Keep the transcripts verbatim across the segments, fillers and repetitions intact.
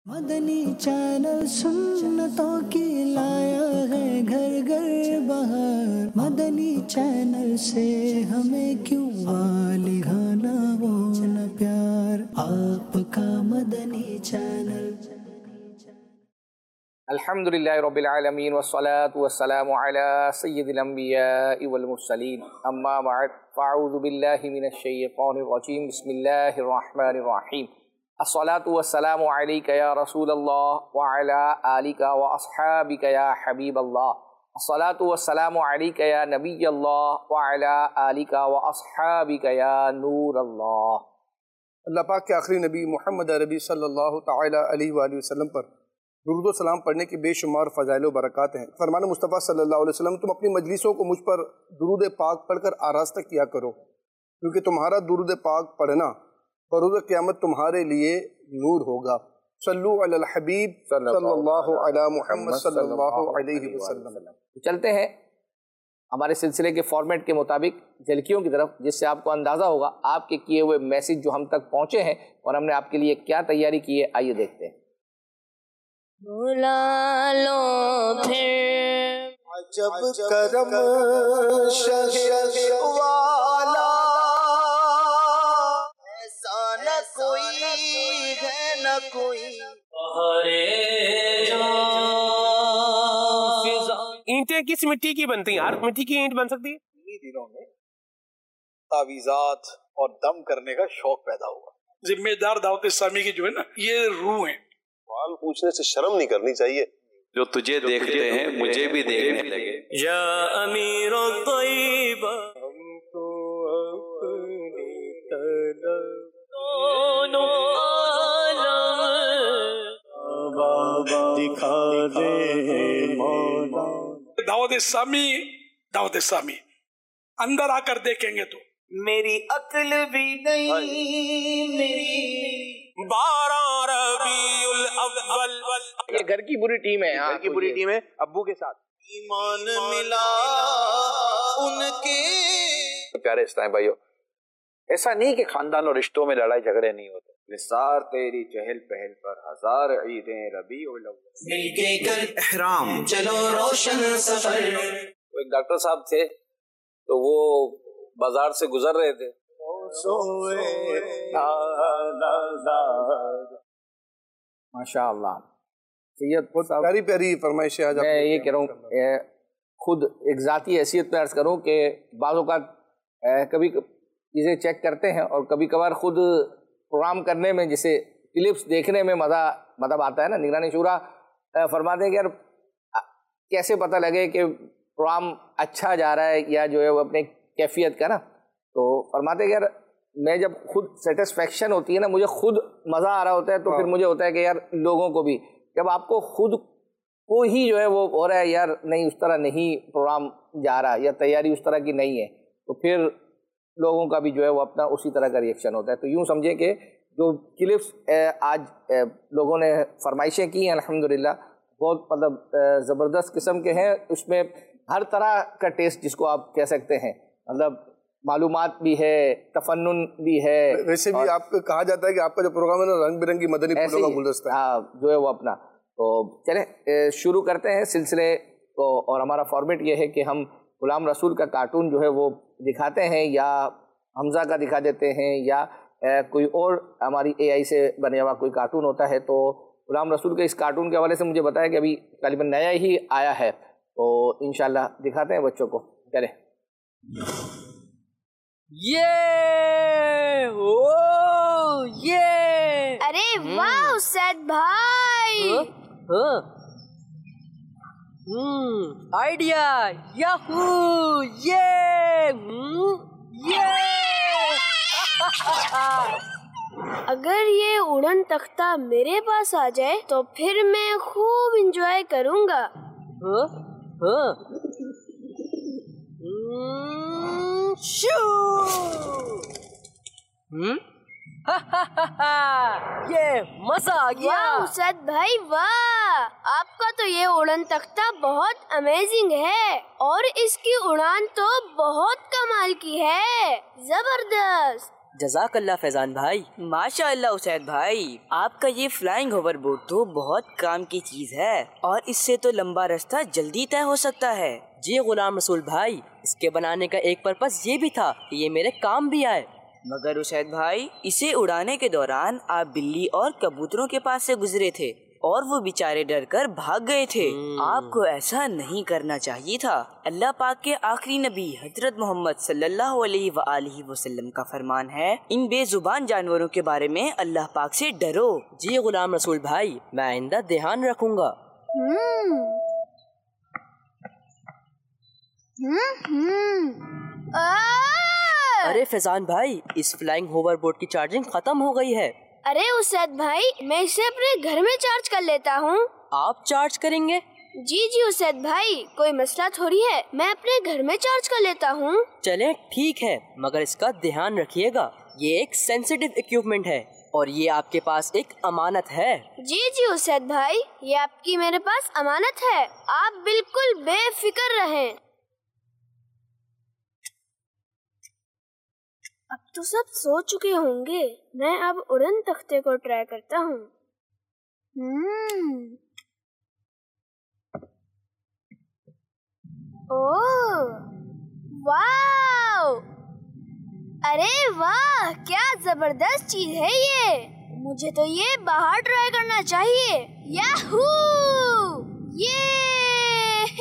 مدنی channel سنتوں کی لایا ہے گھر گھر بہار، مدنی چینل سے ہمیں کیوں والہانہ وہ نہ پیار، آپ کا مدنی چینل۔ الحمدللہ رب العالمین والصلاة والسلام علی سید الانبیاء والمرسلین، اما بعد فاعوذ باللہ من الشیطان الرجیم، بسم اللہ الرحمن الرحیم۔ الصلاة والسلام علیک یا رسول اللہ وعلی آلک واصحابک یا حبیب اللہ، الصلاة والسلام علیک یا نبی اللہ وعلی آلک واصحابک یا نور اللہ۔ اللہ پاک کے آخری نبی محمد عربی صلی اللہ تعالیٰ علیہ وآلہ وسلم پر درود و سلام پڑھنے کے بے شمار فضائل و برکات ہیں۔ فرمان مصطفیٰ صلی اللہ علیہ وسلم، تم اپنی مجلسوں کو مجھ پر درود پاک پڑھ کر آراستہ کیا کرو، کیونکہ تمہارا درود پاک پڑھنا بروز قیامت تمہارے لیے نور ہوگا۔ صلو علی الحبیب صلی اللہ علی محمد صلی اللہ علیہ وسلم۔ چلتے ہیں ہمارے سلسلے کے فارمیٹ کے مطابق جھلکیوں کی طرف، جس سے آپ کو اندازہ ہوگا آپ کے کیے ہوئے میسج جو ہم تک پہنچے ہیں اور ہم نے آپ کے لیے کیا تیاری کی ہے۔ آئیے دیکھتے ہیں۔ بلا لو پھر عجب کرم شش والا، ایسا نہ کوئی ہے نہ کوئی۔ اینٹیں کس مٹی کی بنتی ہیں؟ ہر مٹی کی اینٹ بن سکتی ہے؟ انہی دنوں میں تعویذات اور دم کرنے کا شوق پیدا ہوا۔ ذمہ دار دعوت اسلامی کی جو ہے نا یہ روح ہیں۔ سوال پوچھنے سے شرم نہیں کرنی چاہیے۔ جو تجھے دیکھتے ہیں مجھے بھی دیکھنے لگے۔ یا امیر الطیبہ ہم کو اپنی طرف دونوں عالم دکھا دے مولا۔ دعوت اسلامی دعوت اسلامی اندر آ کر دیکھیں گے تو میری عقل بھی نہیں، میری بارہ ربیع الاول۔ یہ گھر کی بری ٹیم ہے، گھر کی بری ٹیم ہے ابو کے ساتھ۔ ایمان ملا ان کے۔ پیارے اسلام بھائیو، ایسا نہیں کہ خاندان اور رشتوں میں لڑائی جھگڑے نہیں ہوتے۔ نثار تیری چہل پہل پر ہزار عیدیں ربیع الاول۔ مل کے کر احرام چلو روشن سفر۔ ایک ڈاکٹر صاحب تھے تو وہ بازار سے گزر رہے تھے، ماشاء اللہ سید صاحب، پیاری پیاری فرمائش ہے۔ میں یہ کہہ رہا ہوں خود ایک ذاتی حیثیت پہ عرض کروں کہ بعض اوقات کبھی چیزیں چیک کرتے ہیں اور کبھی کبھار خود پروگرام کرنے میں جسے کلپس دیکھنے میں مزہ مطلب آتا ہے نا۔ نگرانی شورا فرماتے ہیں کہ یار کیسے پتہ لگے کہ پروگرام اچھا جا رہا ہے یا جو ہے وہ اپنے کیفیت کا نا، تو فرماتے ہیں کہ یار میں جب خود سیٹسفیکشن ہوتی ہے نا، مجھے خود مزہ آ رہا ہوتا ہے تو پھر مجھے ہوتا ہے کہ یار لوگوں کو بھی، جب آپ کو خود کو ہی جو ہے وہ ہو رہا ہے یار نہیں اس طرح نہیں پروگرام جا رہا یا تیاری اس طرح کی نہیں ہے، تو پھر لوگوں کا بھی جو ہے وہ اپنا اسی طرح کا ریئیکشن ہوتا ہے۔ تو یوں سمجھیں کہ جو کلپس آج لوگوں نے فرمائشیں کی ہیں الحمدللہ بہت مطلب زبردست قسم کے ہیں، اس میں ہر طرح کا ٹیسٹ جس کو آپ کہہ سکتے ہیں، مطلب معلومات بھی ہے، تفنن بھی ہے۔ ویسے بھی آپ کو کہا جاتا ہے کہ آپ کا جو پروگرام ہے نا رنگ برنگی مدنی پھولوں کا گلدستہ ہے۔ ہاں جو ہے وہ اپنا، تو چلیں شروع کرتے ہیں سلسلے کو، اور ہمارا فارمیٹ یہ ہے کہ ہم غلام رسول کا کارٹون جو ہے وہ دکھاتے ہیں، یا حمزہ کا دکھا دیتے ہیں، یا کوئی اور ہماری اے آئی سے بنے ہوا کوئی کارٹون ہوتا ہے۔ تو غلام رسول کے اس کارٹون کے حوالے سے مجھے بتایا کہ ابھی غالباً نیا ہی آیا ہے، تو انشاءاللہ دکھاتے ہیں بچوں کو۔ چلیں یہ او یہ ارے واہ سید بھائی، آئیڈیا یاہو یہ یہ اگر یہ اڑن تختہ میرے پاس آ جائے تو پھر میں خوب انجوائے کروں گا۔ یہ مزہ آ گیا۔ واہ اسد بھائی واہ، آپ کا تو یہ اڑن تختہ بہت امیزنگ ہے، اور اس کی اڑان تو بہت کمال کی ہے، زبردست۔ جزاک اللہ فیضان بھائی. ماشاء اللہ اسید بھائی، آپ کا یہ فلائنگ ہوور بورڈ تو بہت کام کی چیز ہے اور اس سے تو لمبا راستہ جلدی طے ہو سکتا ہے. جی غلام رسول بھائی، اس کے بنانے کا ایک پرپس یہ بھی تھا کہ یہ میرے کام بھی آئے. مگر اسید بھائی، اسے اڑانے کے دوران آپ بلی اور کبوتروں کے پاس سے گزرے تھے اور وہ بیچارے ڈر کر بھاگ گئے تھے. آپ کو ایسا نہیں کرنا چاہیے تھا. اللہ پاک کے آخری نبی حضرت محمد صلی اللہ علیہ وآلہ وسلم کا فرمان ہے، ان بے زبان جانوروں کے بارے میں اللہ پاک سے ڈرو. جی غلام رسول بھائی، میں آئندہ دھیان رکھوں گا. ارے فیضان بھائی، اس فلائنگ ہوور بورڈ کی چارجنگ ختم ہو گئی ہے. ارے اسید بھائی، میں اسے اپنے گھر میں چارج کر لیتا ہوں. آپ چارج کریں گے؟ جی جی اسید بھائی، کوئی مسئلہ تھوڑی ہے، میں اپنے گھر میں چارج کر لیتا ہوں. چلیں ٹھیک ہے، مگر اس کا دھیان رکھیے گا، یہ ایک سینسیٹیو اکوپمنٹ ہے اور یہ آپ کے پاس ایک امانت ہے. جی جی اسید بھائی، یہ آپ کی میرے پاس امانت ہے، آپ بالکل بے فکر رہیں. اب تو سب سو چکے ہوں گے، میں اب اڑن تختے کو ٹرائی کرتا ہوں. ہمم اوہ واو، ارے واہ کیا زبردست چیز ہے یہ. مجھے تو یہ باہر ٹرائی کرنا چاہیے. یاہو، یہ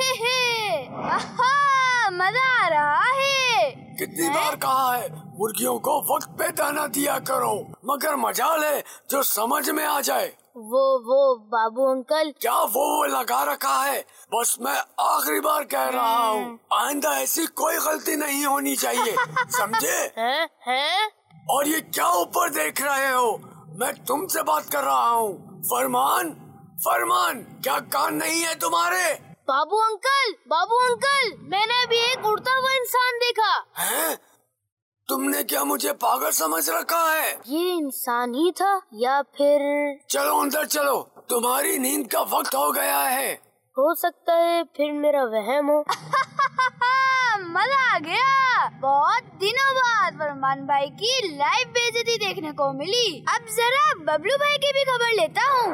مزہ آ رہا ہے. کتنی بار کہا ہے مرغیوں کو وقت پہ دانا دیا کرو، مگر مجال ہے جو سمجھ میں آ جائے. وہ وہ بابو انکل، کیا وہ لگا رکھا ہے؟ بس میں آخری بار کہہ رہا ہوں، آئندہ ایسی کوئی غلطی نہیں ہونی چاہیے، سمجھے؟ اور یہ کیا اوپر دیکھ رہے ہو؟ میں تم سے بات کر رہا ہوں. فرمان فرمان، کیا کان نہیں ہے تمہارے؟ بابو انکل بابو انکل میں نے ابھی ایک اڑتا ہوا انسان دیکھا. ہیں؟ تم نے کیا مجھے پاگل سمجھ رکھا ہے؟ یہ انسان ہی تھا یا پھر؟ چلو اندر چلو، تمہاری نیند کا وقت ہو گیا ہے. ہو سکتا ہے پھر میرا وہم ہو. مزہ آ گیا، بہت دنوں بعد فرمان بھائی کی لائیو بے عزتی دیکھنے کو ملی. اب ذرا ببلو بھائی کی بھی خبر لیتا ہوں.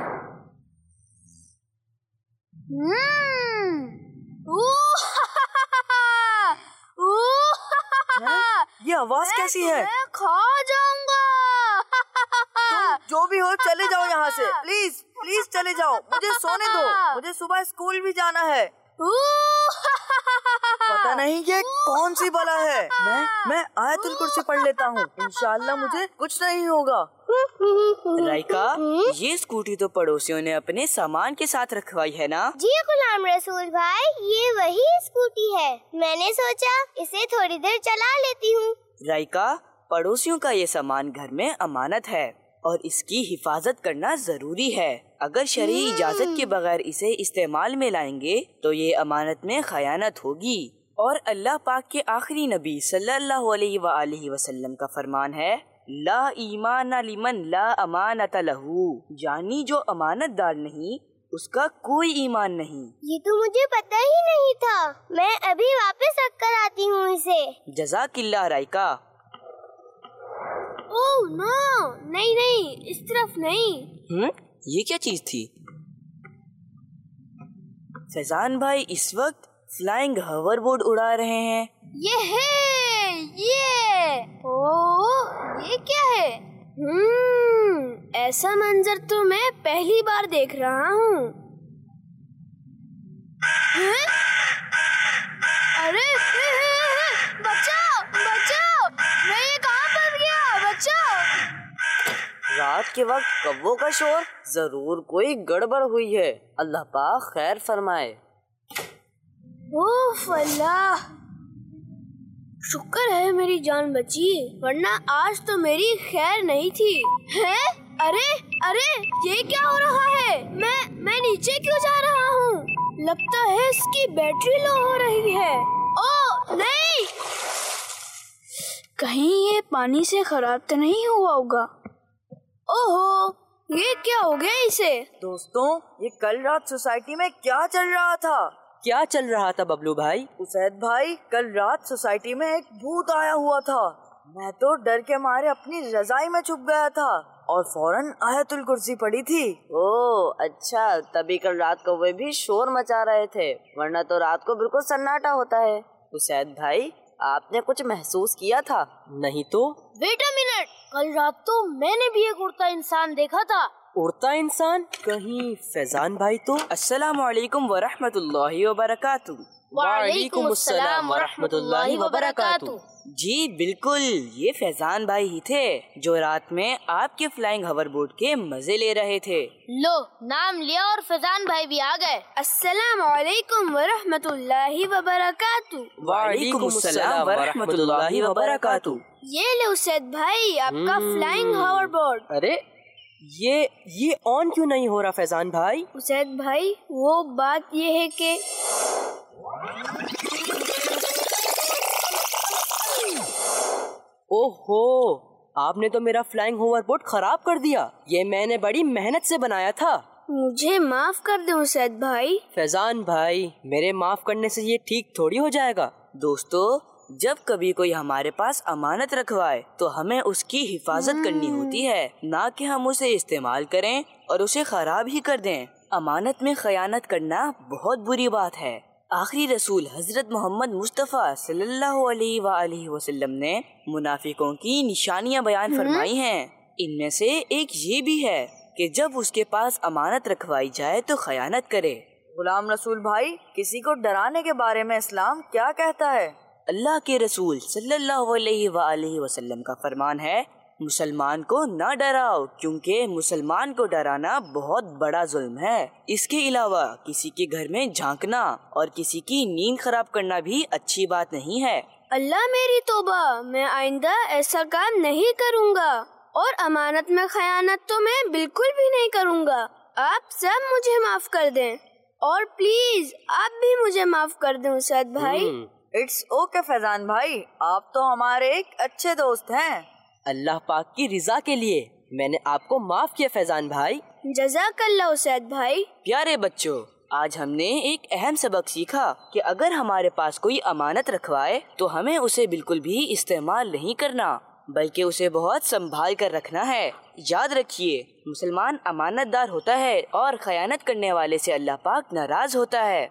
یہ آواز کیسی ہے؟ میں کھا جاؤں گا. جو بھی ہو چلے جاؤ یہاں سے، پلیز پلیز چلے جاؤ، مجھے سونے دو، مجھے صبح اسکول بھی جانا ہے. پتہ نہیں یہ کون سی بلا ہے. میں میں آیت الکرسی پڑھ لیتا ہوں، انشاءاللہ مجھے کچھ نہیں ہوگا. رائکا، یہ اسکوٹی تو پڑوسیوں نے اپنے سامان کے ساتھ رکھوائی ہے نا؟ جی غلام رسول بھائی، یہ وہی اسکوٹی ہے، میں نے سوچا اسے تھوڑی دیر چلا لیتی ہوں. رائکا، پڑوسیوں کا یہ سامان گھر میں امانت ہے اور اس کی حفاظت کرنا ضروری ہے. اگر شرعی اجازت کے بغیر اسے استعمال میں لائیں گے تو یہ امانت میں خیانت ہوگی. اور اللہ پاک کے آخری نبی صلی اللہ علیہ وآلہ وسلم کا فرمان ہے، لا ایمان لمن لا امانت لہو، یعنی جو امانت دار نہیں اس کا کوئی ایمان نہیں. یہ تو مجھے پتہ ہی نہیں تھا، میں ابھی واپس رکھ کر آتی ہوں اسے. جزاک اللہ رائکا. اوہ نو، نہیں نہیں اس طرف نہیں. ہم یہ کیا چیز تھی؟ فیضان بھائی اس وقت فلائنگ ہوور بورڈ اڑا رہے ہیں. یہ ہے یہ اوہ یہ کیا ہے؟ ہم ایسا منظر تو میں پہلی بار دیکھ رہا ہوں. ارے بچاؤ بچاؤ، میں یہ کہاں پھنس گیا، بچاؤ. رات کے وقت کبوں کا شور، ضرور کوئی گڑبڑ ہوئی ہے، اللہ پاک خیر فرمائے. اوف اللہ، شکر ہے میری جان بچی، ورنہ آج تو میری خیر نہیں تھی. ہے ارے ارے یہ کیا ہو رہا ہے؟ میں میں نیچے کیوں جا رہا ہوں؟ لگتا ہے اس کی بیٹری لو ہو رہی ہے. او نہیں، کہیں یہ پانی سے خراب تو نہیں ہوا ہوگا. اوہو یہ کیا ہو گیا اسے؟ دوستوں، یہ کل رات سوسائٹی میں کیا چل رہا تھا؟ کیا چل رہا تھا ببلو بھائی؟ اسید بھائی، کل رات سوسائٹی میں ایک بھوت آیا ہوا تھا. میں تو ڈر کے مارے اپنی رضائی میں چھپ گیا تھا اور فوراً آیت الکرسی پڑھی تھی۔ اوہ اچھا، تبھی کل رات کو وہ بھی شور مچا رہے تھے، ورنہ تو رات کو بالکل سناٹا ہوتا ہے۔ اسید بھائی آپ نے کچھ محسوس کیا تھا؟ نہیں تو۔ ویٹ اے منٹ، کل رات تو میں نے بھی ایک اڑتا انسان دیکھا تھا۔ اڑتا انسان؟ کہیں فیضان بھائی تو؟ السلام علیکم ورحمۃ اللہ وبرکاتہ۔ وعلیکم السلام ورحمۃ اللہ وبرکاتہ۔ جی بالکل، یہ فیضان بھائی ہی تھے جو رات میں آپ کے فلائنگ ہوور بورڈ کے مزے لے رہے تھے۔ لو، نام لیا اور فیضان بھائی بھی آ گئے۔ السلام علیکم ورحمۃ اللہ وبرکاتہ۔ وعلیکم السلام ورحمۃ اللہ وبرکاتہ۔ یہ لو اسید بھائی، آپ کا فلائنگ ہوور بورڈ۔ ارے یہ یہ آن کیوں نہیں ہو رہا فیضان بھائی؟ اسید بھائی وہ بات یہ ہے کہ اوہو، آپ نے تو میرا فلائنگ ہوور بورڈ خراب کر دیا۔ یہ میں نے بڑی محنت سے بنایا تھا۔ مجھے معاف کر دیں اسید بھائی۔ فیضان بھائی، میرے معاف کرنے سے یہ ٹھیک تھوڑی ہو جائے گا۔ دوستو، جب کبھی کوئی ہمارے پاس امانت رکھوائے تو ہمیں اس کی حفاظت کرنی ہوتی ہے، نہ کہ ہم اسے استعمال کریں اور اسے خراب ہی کر دیں۔ امانت میں خیانت کرنا بہت بری بات ہے۔ آخری رسول حضرت محمد مصطفیٰ صلی اللہ علیہ وآلہ وسلم نے منافقوں کی نشانیاں بیان فرمائی ہیں۔ ان میں سے ایک یہ بھی ہے کہ جب اس کے پاس امانت رکھوائی جائے تو خیانت کرے۔ غلام رسول بھائی، کسی کو ڈرانے کے بارے میں اسلام کیا کہتا ہے؟ اللہ کے رسول صلی اللہ علیہ وآلہ وسلم کا فرمان ہے، مسلمان کو نہ ڈراؤ کیونکہ مسلمان کو ڈرانا بہت بڑا ظلم ہے۔ اس کے علاوہ کسی کے گھر میں جھانکنا اور کسی کی نیند خراب کرنا بھی اچھی بات نہیں ہے۔ اللہ میری توبہ، میں آئندہ ایسا کام نہیں کروں گا اور امانت میں خیانت تو میں بالکل بھی نہیں کروں گا۔ آپ سب مجھے معاف کر دیں اور پلیز آپ بھی مجھے معاف کر دیں اسید بھائی۔ اٹس اوکے فیضان بھائی، آپ تو ہمارے ایک اچھے دوست ہیں۔ اللہ پاک کی رضا کے لیے میں نے آپ کو معاف کیا فیضان بھائی۔ جزاک اللہ اسید بھائی۔ پیارے بچوں، آج ہم نے ایک اہم سبق سیکھا کہ اگر ہمارے پاس کوئی امانت رکھوائے تو ہمیں اسے بالکل بھی استعمال نہیں کرنا بلکہ اسے بہت سنبھال کر رکھنا ہے۔ یاد رکھیے، مسلمان امانت دار ہوتا ہے اور خیانت کرنے والے سے اللہ پاک ناراض ہوتا ہے۔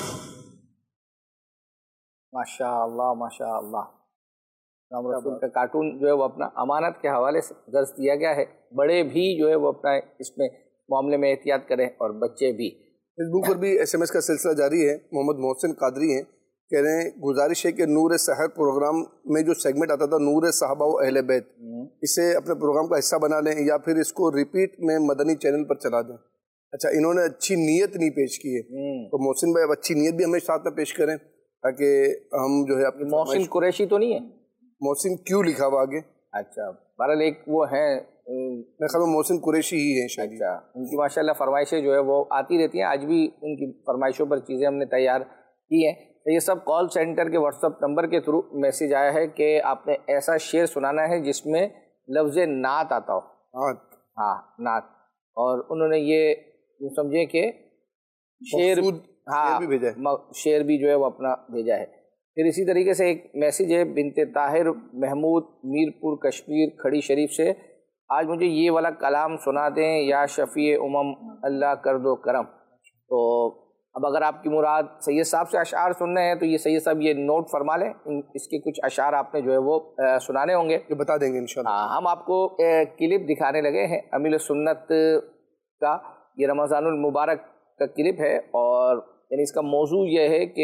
ماشاء اللہ ماشاء اللہ۔ رام رسول کا کارٹون جو ہے وہ اپنا امانت کے حوالے سے درس دیا گیا ہے۔ بڑے بھی جو ہے وہ اپنا اس میں معاملے میں احتیاط کریں اور بچے بھی۔ فیس بک پر بھی ایس ایم ایس کا سلسلہ جاری ہے۔ محمد محسن قادری ہیں، کہہ رہے ہیں گزارش ہے کہ نور سحر پروگرام میں جو سیگمنٹ آتا تھا نور صحابہ و اہل بیت، اسے اپنے پروگرام کا حصہ بنا لیں یا پھر اس کو ریپیٹ میں مدنی چینل پر چلا دیں۔ اچھا، انہوں نے اچھی نیت نہیں پیش کی ہے تو محسن بھائی اب اچھی نیت بھی ہمیں ساتھ میں پیش کریں تاکہ ہم جو ہے اپنی محسن قریشی تو نہیں ہے؟ محسن کیوں لکھا ہوا آگے؟ اچھا، بہرحال ایک وہ ہیں، میں خیال میں محسن قریشی ہی ہیں شاید۔ اچھا، ان کی ماشاءاللہ فرمائشیں جو ہے وہ آتی رہتی ہیں، آج بھی ان کی فرمائشوں پر چیزیں ہم نے تیار کی ہیں۔ یہ سب کال سینٹر کے واٹس ایپ نمبر کے تھرو میسیج آیا ہے کہ آپ نے ایسا شعر سنانا ہے جس میں لفظ نعت آتا ہو۔ نعت؟ ہاں، نعت۔ اور انہوں نے یہ سمجھے کہ شعر، ہاں شعر بھی جو ہے وہ اپنا بھیجا ہے۔ پھر اسی طریقے سے ایک میسیج ہے بنت طاہر محمود میرپور کشمیر کھڑی شریف سے، آج مجھے یہ والا کلام سنا دیں یا شفیع امم اللہ کر دو کرم۔ تو اب اگر آپ کی مراد سید صاحب سے اشعار سننے ہیں تو یہ سید صاحب یہ نوٹ فرما لیں، اس کے کچھ اشعار آپ نے جو ہے وہ سنانے ہوں گے، یہ بتا دیں گے انشاءاللہ۔ ہاں، ہم آپ کو کلپ دکھانے لگے ہیں امیل سنت کا، یہ رمضان المبارک کا کلپ ہے، اور یعنی اس کا موضوع یہ ہے کہ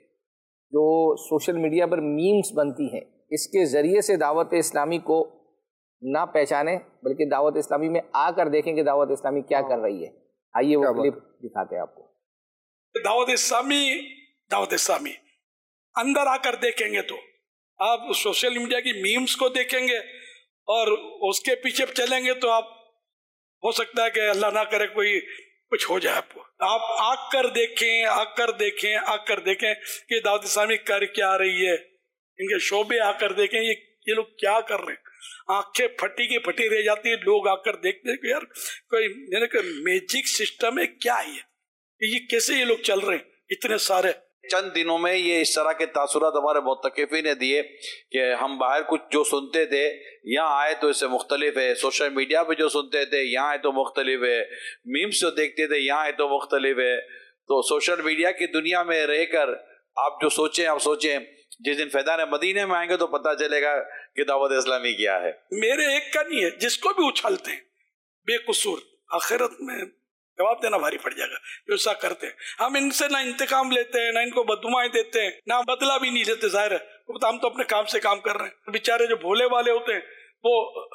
جو سوشل میڈیا پر میمز بنتی ہیں اس کے ذریعے سے دعوت اسلامی کو نہ پہچانیں بلکہ دعوت اسلامی میں آ کر دیکھیں کہ دعوت اسلامی کیا کر رہی ہے۔ آئیے وہ کلپ دکھاتے ہیں آپ کو۔ دعوت اسلامی دعوت اسلامی اندر آ کر دیکھیں گے تو آپ سوشل میڈیا کی میمز کو دیکھیں گے اور اس کے پیچھے چلیں گے تو آپ ہو سکتا ہے کہ اللہ نہ کرے کوئی کچھ ہو جائے آپ کو۔ آپ آ کر دیکھیں آ کر دیکھیں آ کر دیکھیں کہ دعوت اسلامی کر کیا رہی ہے، ان کے شعبے آ کر دیکھیں یہ یہ لوگ کیا کر رہے ہیں۔ آنکھیں پھٹی کی پھٹی رہ جاتی ہیں لوگ آ کر دیکھتے ہیں کہ یار کوئی میجک سسٹم ہے، کیا ہے یہ کیسے یہ لوگ چل رہے ہیں اتنے سارے۔ چند دنوں میں یہ اس طرح کے تاثرات ہمارے متقفین نے دیے کہ ہم باہر کچھ جو سنتے تھے یہاں آئے تو اس سے مختلف ہے، سوشل میڈیا پہ جو سنتے تھے یہاں آئے تو مختلف ہے، میمز جو دیکھتے تھے یہاں آئے تو مختلف ہے. تو سوشل میڈیا کی دنیا میں رہ کر آپ جو سوچیں آپ سوچیں جس دن فیضان مدینے میں آئیں گے تو پتہ چلے گا کہ دعوت اسلامی کیا ہے. میرے ایک کا نہیں ہے، جس کو بھی اچھالتے ہیں بے قصور آخرت میں جواب دینا بھاری پڑ جائے گا. جو ایسا کرتے ہیں ہم ان سے نہ انتقام لیتے ہیں، نہ ان کو بددعائیں دیتے ہیں، نہ بدلہ بھی نہیں لیتے. ظاہر ہے ہم تو اپنے کام سے کام کر رہے ہیں. بیچارے جو بھولے والے ہوتے ہیں وہ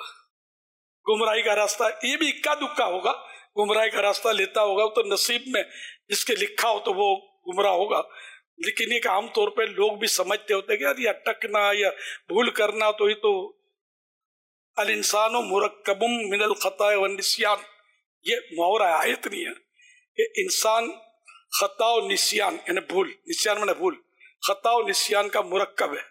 گمراہی کا راستہ، یہ بھی اکا دکا ہوگا، گمراہی کا راستہ لیتا ہوگا تو نصیب میں جس کے لکھا ہو تو وہ گمراہ ہوگا. لیکن یہ کہ عام طور پہ لوگ بھی سمجھتے ہوتے ہیں کہ یار یہ اٹکنا یا بھول کرنا تو یہ تو الانسان مرکب من الخطا والنسیان، یہ محاورہ آیت نہیں ہے کہ انسان خطا و نسیان یعنی بھول، نسیان میں بھول، خطا و نسیان کا مرکب ہے.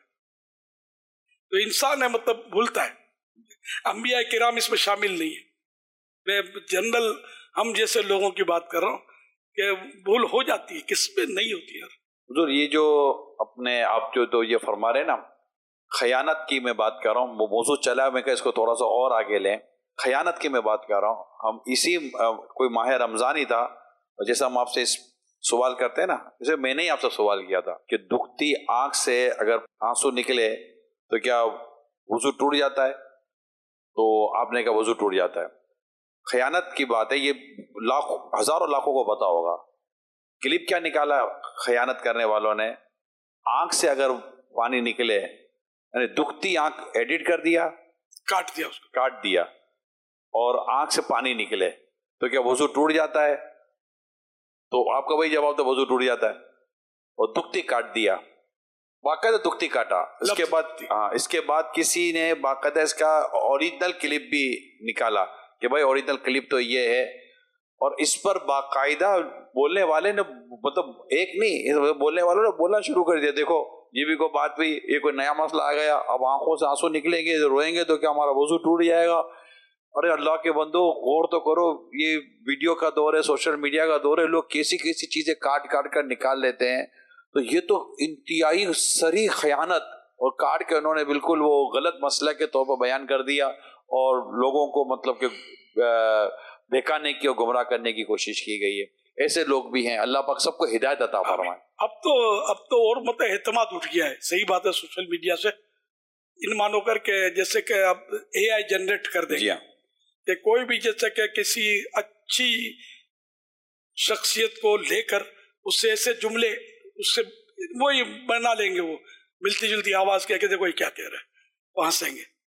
تو انسان ہے مطلب بھولتا ہے. انبیاء کرام اس میں شامل نہیں ہے. میں جنرل ہم جیسے لوگوں کی بات کر رہا ہوں کہ بھول ہو جاتی ہے، کس میں نہیں ہوتی یار. حضور یہ جو اپنے آپ جو تو یہ فرما رہے نا خیانت کی میں بات کر رہا ہوں، وہ موضوع چلا میں کہ اس کو تھوڑا سا اور آگے لیں. خیانت کی میں بات کر رہا ہوں. ہم اسی کوئی ماہ رمضان ہی تھا جیسا ہم آپ سے سوال کرتے ہیں نا، جیسے میں نے ہی آپ سے سوال کیا تھا کہ دکھتی آنکھ سے اگر آنسو نکلے تو کیا وضو ٹوٹ جاتا ہے؟ تو آپ نے کہا وضو ٹوٹ جاتا ہے. خیانت کی بات ہے، یہ لاکھوں ہزاروں لاکھوں کو پتا ہوگا. کلپ کیا نکالا خیانت کرنے والوں نے؟ آنکھ سے اگر پانی نکلے یعنی دکھتی آنکھ ایڈٹ کر دیا، کاٹ دیا اس کو کاٹ دیا اور آنکھ سے پانی نکلے تو کیا وضو ٹوٹ جاتا ہے؟ تو آپ کا وہی جواب تو وضو ٹوٹ جاتا ہے. اور دکھتی کاٹ دیا، باقاعدہ دکھتی کاٹا. اس کے بعد ہاں اس کے بعد کسی نے باقاعدہ اس کا اوریجنل کلپ بھی نکالا کہ بھائی اوریجنل کلپ تو یہ ہے. اور اس پر باقاعدہ بولنے والے نے مطلب ایک نہیں بولنے والوں نے بولنا شروع کر دیا. دیکھو یہ بھی کوئی بات بھی، یہ کوئی نیا مسئلہ آ گیا، اب آنکھوں سے آنسو نکلیں گے، روئیں گے تو کیا ہمارا وضو ٹوٹ جائے گا؟ ارے اللہ کے بندو غور تو کرو، یہ ویڈیو کا دور ہے، سوشل میڈیا کا دور ہے، لوگ کیسی کیسی چیزیں کاٹ کاٹ کر نکال لیتے ہیں. تو یہ تو انتہائی سری خیانت اور کاٹ کے انہوں نے بالکل وہ غلط مسئلہ کے طور پر بیان کر دیا اور لوگوں کو مطلب کہ بہکانے کی اور گمراہ کرنے کی کوشش کی گئی ہے. ایسے لوگ بھی ہیں، اللہ پاک سب کو ہدایت عطا فرمائے. اب تو اب تو اور مطلب اعتماد اٹھ گیا ہے. صحیح بات ہے، سوشل میڈیا سے ان مانو کر کے جیسے کہ اب اے آئی جنریٹ کر دیں گے کہ کوئی بھی جیسے کہ کسی اچھی شخصیت کو لے کر اس سے ایسے جملے اس سے وہی بنا لیں گے، وہ ملتی جلتی آواز کہہ کے دیکھو یہ کیا کہہ رہا ہے، وہ ہنسیں گے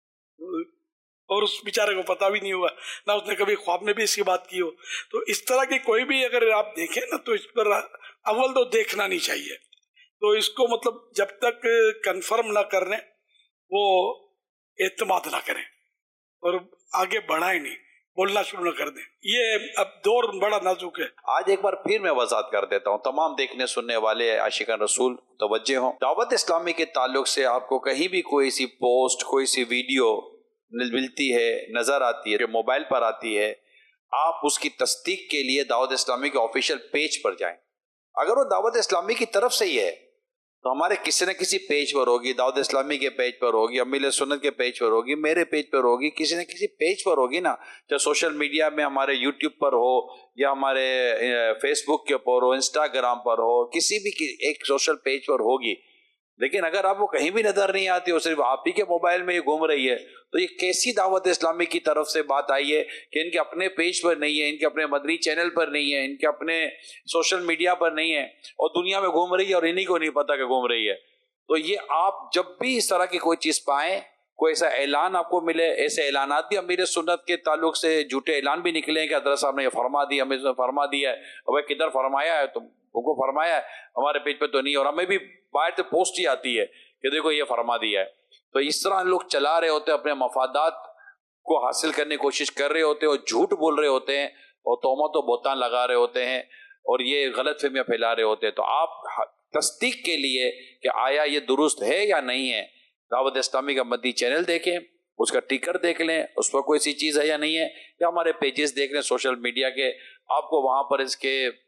اور اس بیچارے کو پتا بھی نہیں ہوگا، نہ اس نے کبھی خواب میں بھی اس کی بات کی ہو. تو اس طرح کی کوئی بھی اگر آپ دیکھیں نا تو اس پر اول تو دیکھنا نہیں چاہیے. تو اس کو مطلب جب تک کنفرم نہ کرنے وہ اعتماد نہ کریں اور آگے بڑھائیں نہیں، بولنا شروع نہ کر دیں. یہ اب دور بڑا نازک ہے. آج ایک بار پھر میں وضاحت کر دیتا ہوں، تمام دیکھنے سننے والے عاشقان رسول توجہ ہوں. دعوت اسلامی کے تعلق سے آپ کو کہیں بھی کوئی سی پوسٹ، کوئی سی ویڈیو ملتی ہے، نظر آتی ہے، جو موبائل پر آتی ہے، آپ اس کی تصدیق کے لیے دعوت اسلامی کے آفیشیل پیج پر جائیں. اگر وہ دعوت اسلامی کی طرف سے ہی ہے تو ہمارے کسی نہ کسی پیج پر ہوگی، دعوت اسلامی کے پیج پر ہوگی، امیل سنت کے پیج پر ہوگی، میرے پیج پر ہوگی، کسی نہ کسی پیج پر ہوگی نا. چاہے سوشل میڈیا میں ہمارے یوٹیوب پر ہو یا ہمارے فیس بک کے اوپر ہو، انسٹاگرام پر ہو، کسی بھی ایک سوشل پیج پر ہوگی. لیکن اگر آپ کو کہیں بھی نظر نہیں آتی اور صرف آپ ہی کے موبائل میں یہ گھوم رہی ہے تو یہ کیسی دعوت اسلامی کی طرف سے بات آئی ہے کہ ان کے اپنے پیج پر نہیں ہے، ان کے اپنے مدنی چینل پر نہیں ہے، ان کے اپنے سوشل میڈیا پر نہیں ہے اور دنیا میں گھوم رہی ہے اور انہی کو نہیں پتا کہ گھوم رہی ہے. تو یہ آپ جب بھی اس طرح کی کوئی چیز پائیں، کوئی ایسا اعلان آپ کو ملے، ایسے اعلانات بھی امیر سنت کے تعلق سے جھوٹے اعلان بھی نکلے کہ حضرت صاحب نے یہ فرما دیا، ہمیں فرما دیا ہے. اور بھائی کدھر فرمایا ہے؟ تم کو فرمایا ہے، ہمارے پیج پہ تو نہیں. اور ہمیں بھی باہر سے پوسٹ ہی آتی ہے کہ دیکھو یہ فرما دیا ہے. تو اس طرح لوگ چلا رہے ہوتے ہیں، اپنے مفادات کو حاصل کرنے کی کوشش کر رہے ہوتے ہیں اور جھوٹ بول رہے ہوتے ہیں اور تہمت و بہتان لگا رہے ہوتے ہیں اور یہ غلط فہمیاں پھیلا رہے ہوتے ہیں. تو آپ تصدیق کے لیے کہ آیا یہ درست ہے یا نہیں ہے، دعوت اسلامی کا مدنی چینل دیکھیں، اس کا ٹکر دیکھ لیں، اس پر کوئی سی چیز ہے یا نہیں ہے، یا ہمارے پیجز دیکھ لیں سوشل میڈیا کے، آپ کو وہاں پر اس کے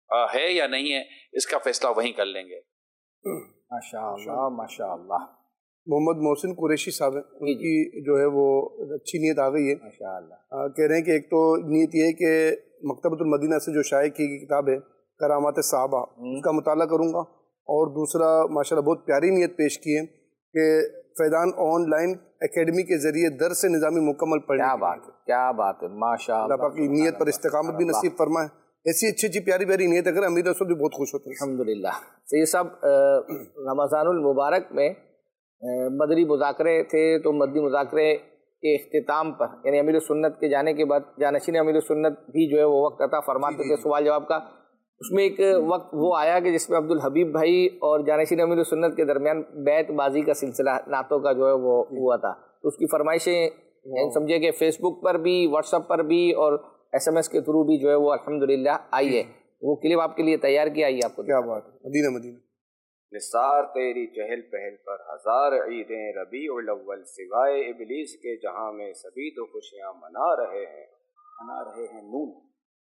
ہے یا نہیں ہے اس کا فیصلہ وہیں کر لیں گے. ماشاء اللہ ماشاء اللہ. محمد محسن قریشی صاحب ہیں, ان کی جو ہے وہ اچھی نیت آ گئی ہے ماشاء اللہ. کہہ رہے ہیں کہ ایک تو نیت یہ ہے کہ مکتبۃ المدینہ سے جو شائع کی گئی کتاب ہے کرامات صحابہ اس کا مطالعہ کروں گا, اور دوسرا ماشاءاللہ بہت پیاری نیت پیش کی ہے کہ فیضان آن لائن اکیڈمی کے ذریعے درس نظامی مکمل پڑھیں. کیا بات ہے کیا بات ہے ماشاء اللہ. اللہ پاک کی نیت پر استقامت بھی نصیب فرمائے. ایسی اچھی اچھی پیاری پیاری نیت اگر امیر رسول بھی بہت خوش ہوتے ہیں الحمدللہ. تو یہ سب رمضان المبارک میں مدنی مذاکرے تھے, تو مدنی مذاکرے کے اختتام پر یعنی امیر سنت کے جانے کے بعد جانشین امیر سنت بھی جو ہے وہ وقت عطا فرماتے تھے سوال جواب کا. اس میں ایک وقت وہ آیا کہ جس میں عبدالحبیب بھائی اور جانشین امیر سنت کے درمیان بیت بازی کا سلسلہ نعتوں کا جو ہے وہ ہوا تھا. تو اس کی فرمائشیں سمجھے کہ فیس بک پر بھی, واٹس ایپ پر بھی اور ایس ایم ایس کے تھرو بھی جو ہے وہ الحمدللہ آئی ہے. وہ کلپ آپ کے لیے تیار کیا آئی آپ کو. کیا بات ہے. مدینہ مدینہ نثار تیری چہل پہل پر ہزار عیدیں ربیع الاول سوائے ابلیس کے جہاں میں سبھی تو خوشیاں منا رہے ہیں منا رہے ہیں نون.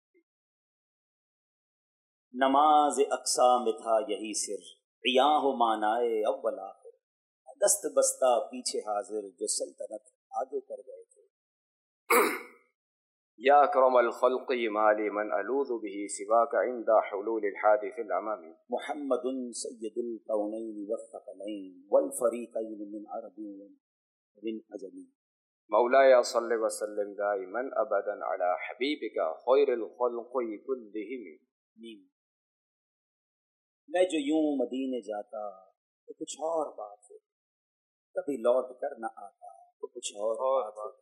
نماز اقصا میں تھا یہی سر قیاں ہو مانائے اول آخر دست بستہ پیچھے حاضر جو سلطنت آگے کر گئے تھے. یا اکرم الخلق مالی من الوذ به سواک عند حلول الحادث العمامی محمد سید الکونین والثقلین والفریقین من عرب ومن عجمی. مولاي صل وسلم دائما ابدا على حبیبک خیر الخلق كلهم. میں جو یوں مدینے جاتا تو کچھ اور بات ہے, کبھی لوٹ کر نہ آتا تو کچھ اور بات ہے.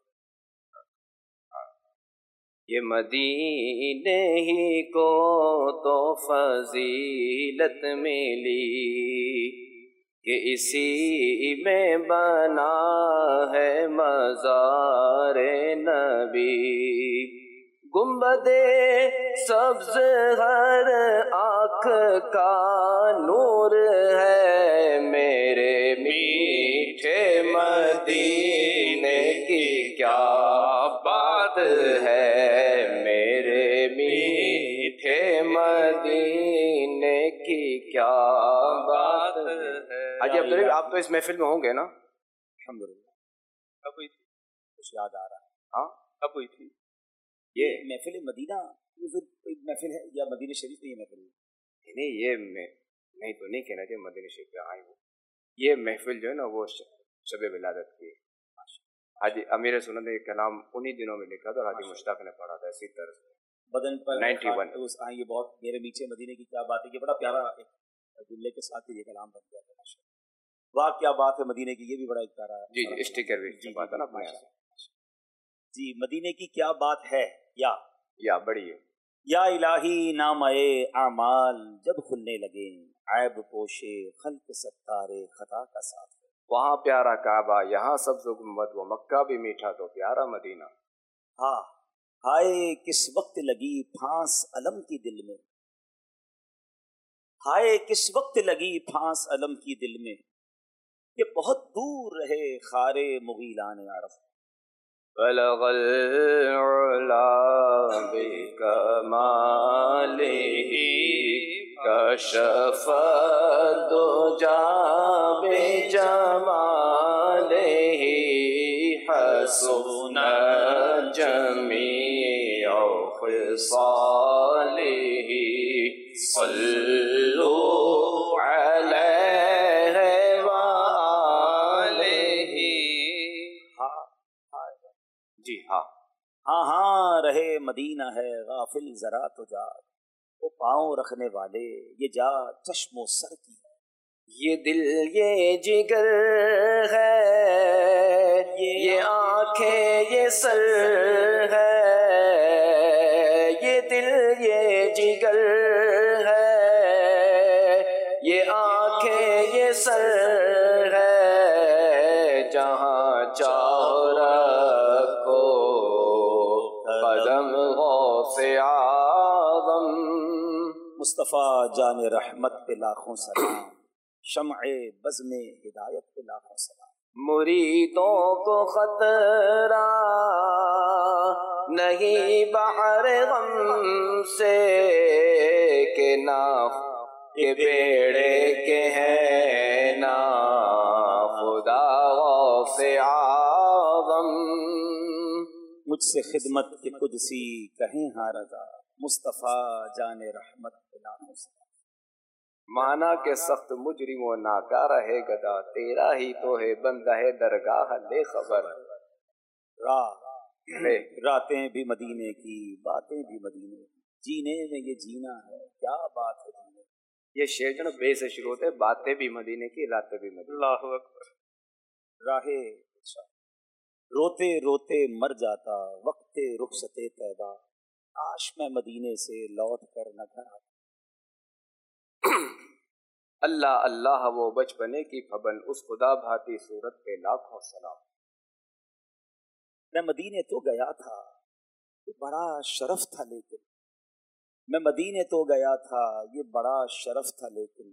یہ مدینے ہی کو تو فضیلت ملی کہ اسی میں بنا ہے مزار نبی. گنبد سبز ہر آنکھ کا نور ہے میرے میٹھے مدینے کی کیا بات ہے میرے میٹھے مدینے کی کیا بات ہے. حاجی عبدالعزیز آپ تو اس محفل میں ہوں گے نا الحمدللہ. کب ہوئی تھی کچھ یاد آ رہا ہے؟ ہاں کب ہوئی تھی یہ محفل مدینہ محفل ہے یا مدینہ شریف میں یہ محفل ہے؟ نہیں یہ میں نہیں تو نہیں کہنا چاہیے مدینہ شریف پہ آئے وہ یہ محفل جو ہے نا وہ شب ولادت کی. حاجی امیر سنت نے کلام انہی دنوں میں لکھا تھا اور حاجی مشتاق نے پڑھا تھا اسی طرح بدن پر نائنٹی ون. یہ بہت میرے نیچے مدینے کی کیا بات ہے, یہ بڑا پیارا جملے کے ساتھ یہ کلام بن گیا تھا. واہ کیا بات ہے مدینے کی, یہ بھی بڑا ایک پیارا ہے. جی جی اسٹیکر بھی بات ہے نا جی. مدینے کی کیا بات ہے یا یا بڑی ہے. یا الہی نامہ اعمال جب کھلنے لگے عیب پوشے خلق ستارے خطا کا ساتھ ہے. وہاں پیارا کعبہ یہاں سبز گنبد وہ مکہ بھی میٹھا تو پیارا مدینہ. ہاں ہائے کس وقت لگی پھانس علم کی دل میں, ہائے کس وقت لگی پھانس علم کی دل میں کہ بہت دور رہے خارے مغیلان عرف. بلغ العلا بکمالہ کشف الدجا بجمالہ حسن جمیع خصالہ صلو علیہ وآلہ. جی ہاں ہاں ہاں رہے مدینہ ہے غافل ذرا تو جا, وہ پاؤں رکھنے والے یہ جا چشم و سر کی ہے. یہ دل یہ جگر ہے یہ آنکھیں یہ سر ہے, یہ دل یہ جگر ہے یہ آنکھیں یہ سر ہے. جہاں چاہو رکھو قدم غوث اعظم. مصطفیٰ جان رحمت پہ لاکھوں سلام, شمع بزم ہدایت پہ لاکھوں سلام. مریدوں کو خطرہ نہیں بحر غم سے کہ نا کہ بیڑے کے ہیں نا خدا غوث اعظم. مجھ سے خدمت کے قدسی کہیں ہاں رضا مصطفیٰ جان رحمت بلا حسن. مانا کہ سخت مجرم و ناکارہ ہے گدا تیرا ہی تو ہے بندہ ہے درگاہ لے خبر. راہ راتیں بھی مدینے کی باتیں بھی مدینے کی جینے میں یہ جینا ہے کیا بات ہے جینے. یہ شعر جو بے سے شروع ہوتے باتیں بھی مدینے کی راتیں بھی مدینے. اللہ اکبر. راہے روتے روتے مر جاتا وقت رخصت طیبہ کاش میں مدینے سے لوٹ کر نہ گھر آتا. اللہ اللہ وہ بچپنے کی پھبن اس خدا بھاتی صورت پہ لاکھوں سلام. میں مدینے تو گیا تھا یہ بڑا شرف تھا لیکن میں مدینے تو گیا تھا یہ بڑا شرف تھا لیکن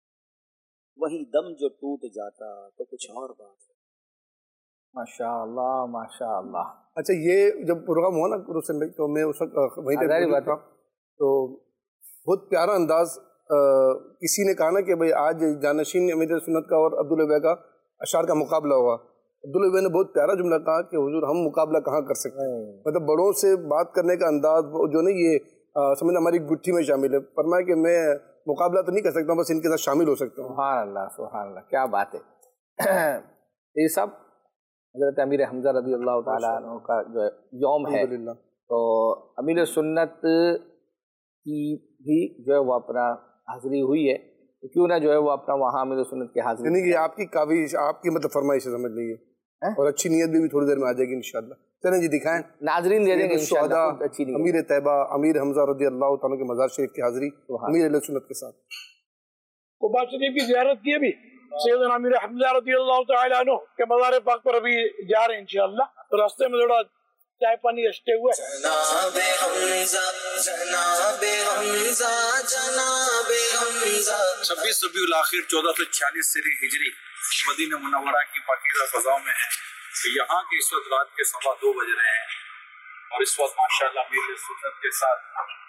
وہیں دم جو ٹوٹ جاتا تو کچھ اور بات ہے. ماشاء اللہ ماشاء اللہ. اچھا یہ جب پروگرام ہوا نا تو میں اس وقت وہیں پہ موجود تھا تو بہت پیارا انداز کسی نے کہا نا کہ بھائی آج جانشین امیر سنت کا اور عبداللہ کا اشعار کا مقابلہ ہوا. عبداللہ نے بہت پیارا جملہ کہا کہ حضور ہم مقابلہ کہاں کر سکتے ہیں. مطلب بڑوں سے بات کرنے کا انداز جو نہیں یہ سمجھنا ہماری گٹھی میں شامل ہے. فرمایا کہ میں مقابلہ تو نہیں کر سکتا بس ان کے ساتھ شامل ہو سکتا ہوں. سبحان اللہ سبحان اللہ کیا بات ہے. یہ سب حضرت امیر حمزہ رضی اللہ تعالیٰ عنہ کا جو یوم ہے تو امیر سنت کی بھی جو ہے وہ اپنا حاضری ہوئی ہے تو کیوں نہ جو ہے وہ اپنا وہاں امیر سنت کی حاضری. یعنی کہ آپ کی کاوش آپ کی مطلب فرمائش ہے سمجھ لیجیے اور اچھی نیت بھی تھوڑی دیر میں آ جائے گی انشاءاللہ. چلیں جی دکھائیں ناظرین دے دیں گے انشاءاللہ. امیر طیبہ امیر حمزہ رضی اللہ تعالیٰ کے مزار شریف کی حاضری امیر اہل سنت کے ساتھ. قباء شریف کی زیارت کی ابھی سیدنا امیر حمزہ رضی اللہ تعالیٰ عنہ کے مزار پاک پر ابھی جا رہے ہیں انشاءاللہ. تو راستے میں تھوڑا چائے پانی اشتے ہوئے. جناب حمزہ جناب حمزہ جناب حمزہ. چھبیس ربیع الاخر چودہ سو چھیالیس سری ہجری مدینہ منورہ کی پاکیزہ فضاؤں میں ہے. یہاں کی اس وقت رات کے سوا دو بج رہے ہیں اور اس وقت ماشاءاللہ امیر سنت کے ساتھ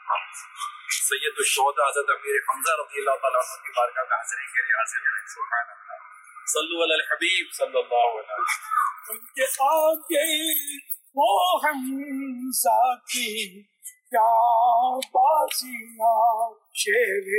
سید الشہداء حضرت امیر حمزہ رضی اللہ تعالیٰ عنہ کی بارگاہ میں حاضری کے لیے حاضر ہیں. سبحان اللہ. صلو علی الحبیب صلی اللہ علیہ وسلم. ان کے آگے وہ حمزہ کی کیا بازیاں شیر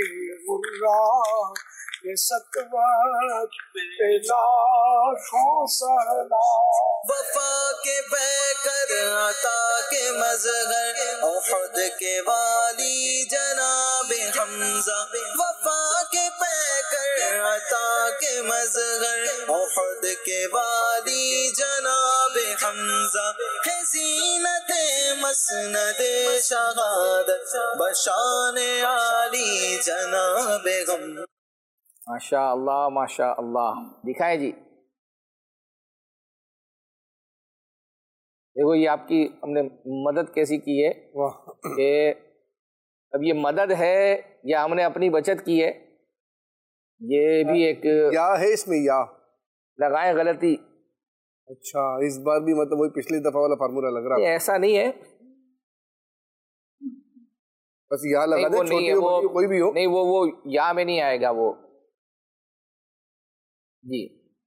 غرا یہ ستوت پہ لاکھوں سلام. وفا کے پیکر عطا کے مظہر احد کے والی جناب حمزہ. وفا کے پیکر عطا کے مظہر احد کے والی جناب حمزہ. ہے زینت مسند شہادت بشان عالی جناب حمزہ. ماشاء اللہ ماشاء اللہ. دکھائیں جی دیکھو یہ آپ کی ہم نے مدد کیسی کی ہے کہ اب یہ مدد ہے یا ہم نے اپنی بچت کی ہے. یہ بھی ایک یا ہے اس میں یا لگائیں غلطی. اچھا اس بار بھی مطلب وہی پچھلی دفعہ والا فارمولا لگ رہا ہے. ایسا نہیں ہے بس یا لگا دے چھوٹی ہو کوئی بھی ہو. نہیں وہ وہ یا میں نہیں آئے گا وہ جی.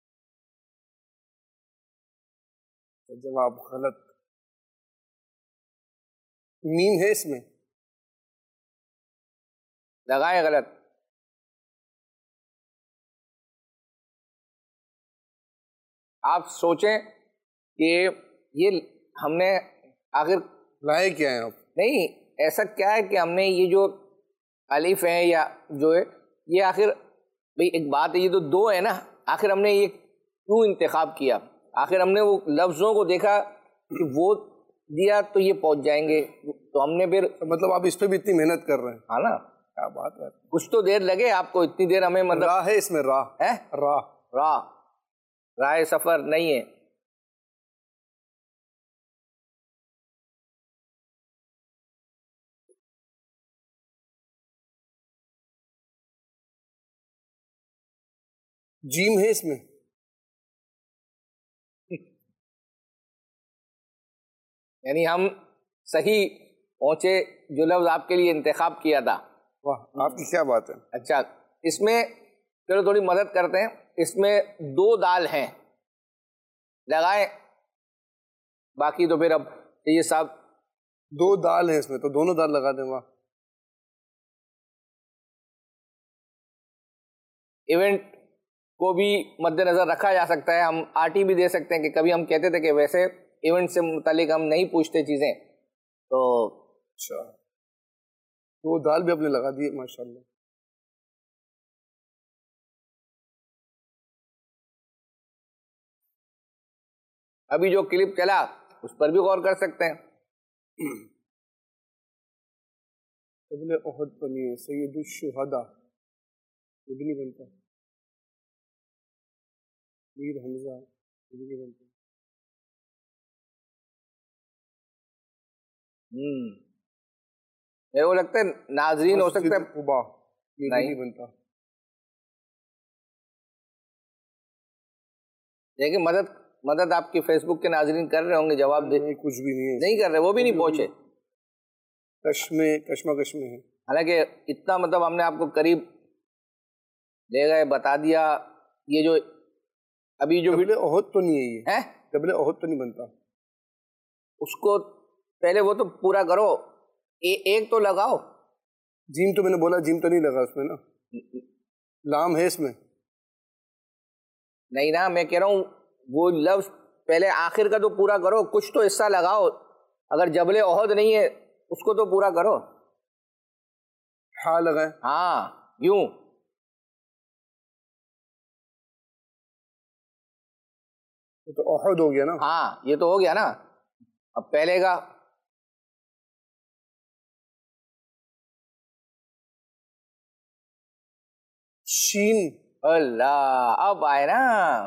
جواب غلط. میم ہے اس میں لگائیں غلط. آپ سوچیں کہ یہ ہم نے آخر لائے کیا ہے. آپ نہیں ایسا کیا ہے کہ ہم نے یہ جو الف ہے یا جو ہے یہ آخر بھئی ایک بات ہے یہ تو دو ہے نا آخر ہم نے یہ کیوں انتخاب کیا. آخر ہم نے وہ لفظوں کو دیکھا کہ وہ دیا تو یہ پہنچ جائیں گے تو ہم نے پھر مطلب آپ اس پہ بھی اتنی محنت کر رہے ہیں. ہاں نا کیا بات ہے. کچھ تو دیر لگے آپ کو اتنی دیر ہمیں مطلب راہ ہے اس میں راہ ہے راہ راہ راہ سفر نہیں ہے. جیم ہے اس میں یعنی ہم صحیح پہنچے جو لفظ آپ کے لیے انتخاب کیا تھا واہ آپ کی کیا بات ہے. اچھا اس میں چلو تھوڑی مدد کرتے ہیں. اس میں دو دال ہیں, لگائیں, باقی تو پھر اب یہ صاحب دو دال ہیں اس میں, تو دونوں دال لگا دیں. واہ ایونٹ کو بھی مد نظر رکھا جا سکتا ہے. ہم آرٹی بھی دے سکتے ہیں کہ کبھی ہم کہتے تھے کہ ویسے ایونٹ سے متعلق ہم نہیں پوچھتے چیزیں, تو اچھا وہ دال بھی اپنے لگا دیے ماشاءاللہ. ابھی جو کلپ چلا اس پر بھی غور کر سکتے ہیں. قبل احد بنی سید الشہداء, یہ بھی نہیں بنتا. میر حمزہ, یہ بھی نہیں بنتا. ہم میرے کو لگتا ہے ناظرین ہو سکتا ہے قبا, یہ بھی نہیں بنتا. دیکھیں مدد مدد آپ کی فیس بک کے ناظرین کر رہے ہوں گے, جواب دے. کچھ بھی نہیں ہے, نہیں کر رہے, وہ بھی نہیں پہنچے. کشمے کشمہ کشمے ہے. حالانکہ اتنا مطلب ہم نے آپ کو قریب لے گئے, بتا دیا. یہ جو ابھی جو قبل احد تو نہیں ہے, یہ قبل احد تو نہیں بنتا. اس کو پہلے وہ تو پورا کرو, ایک تو لگاؤ. جیم تو میں نے بولا, جیم تو نہیں لگا اس میں نا, لام ہے اس میں. نہیں نا, میں کہہ رہا ہوں وہ لفظ پہلے آخر کا تو پورا کرو, کچھ تو حصہ لگاؤ. اگر جبل احد نہیں ہے اس کو تو پورا کرو. ہاں لگائیں, ہاں یوں. یہ تو احد ہو گیا نا. ہاں یہ تو ہو گیا نا. اب پہلے کا شین, اللہ اب آئے نا,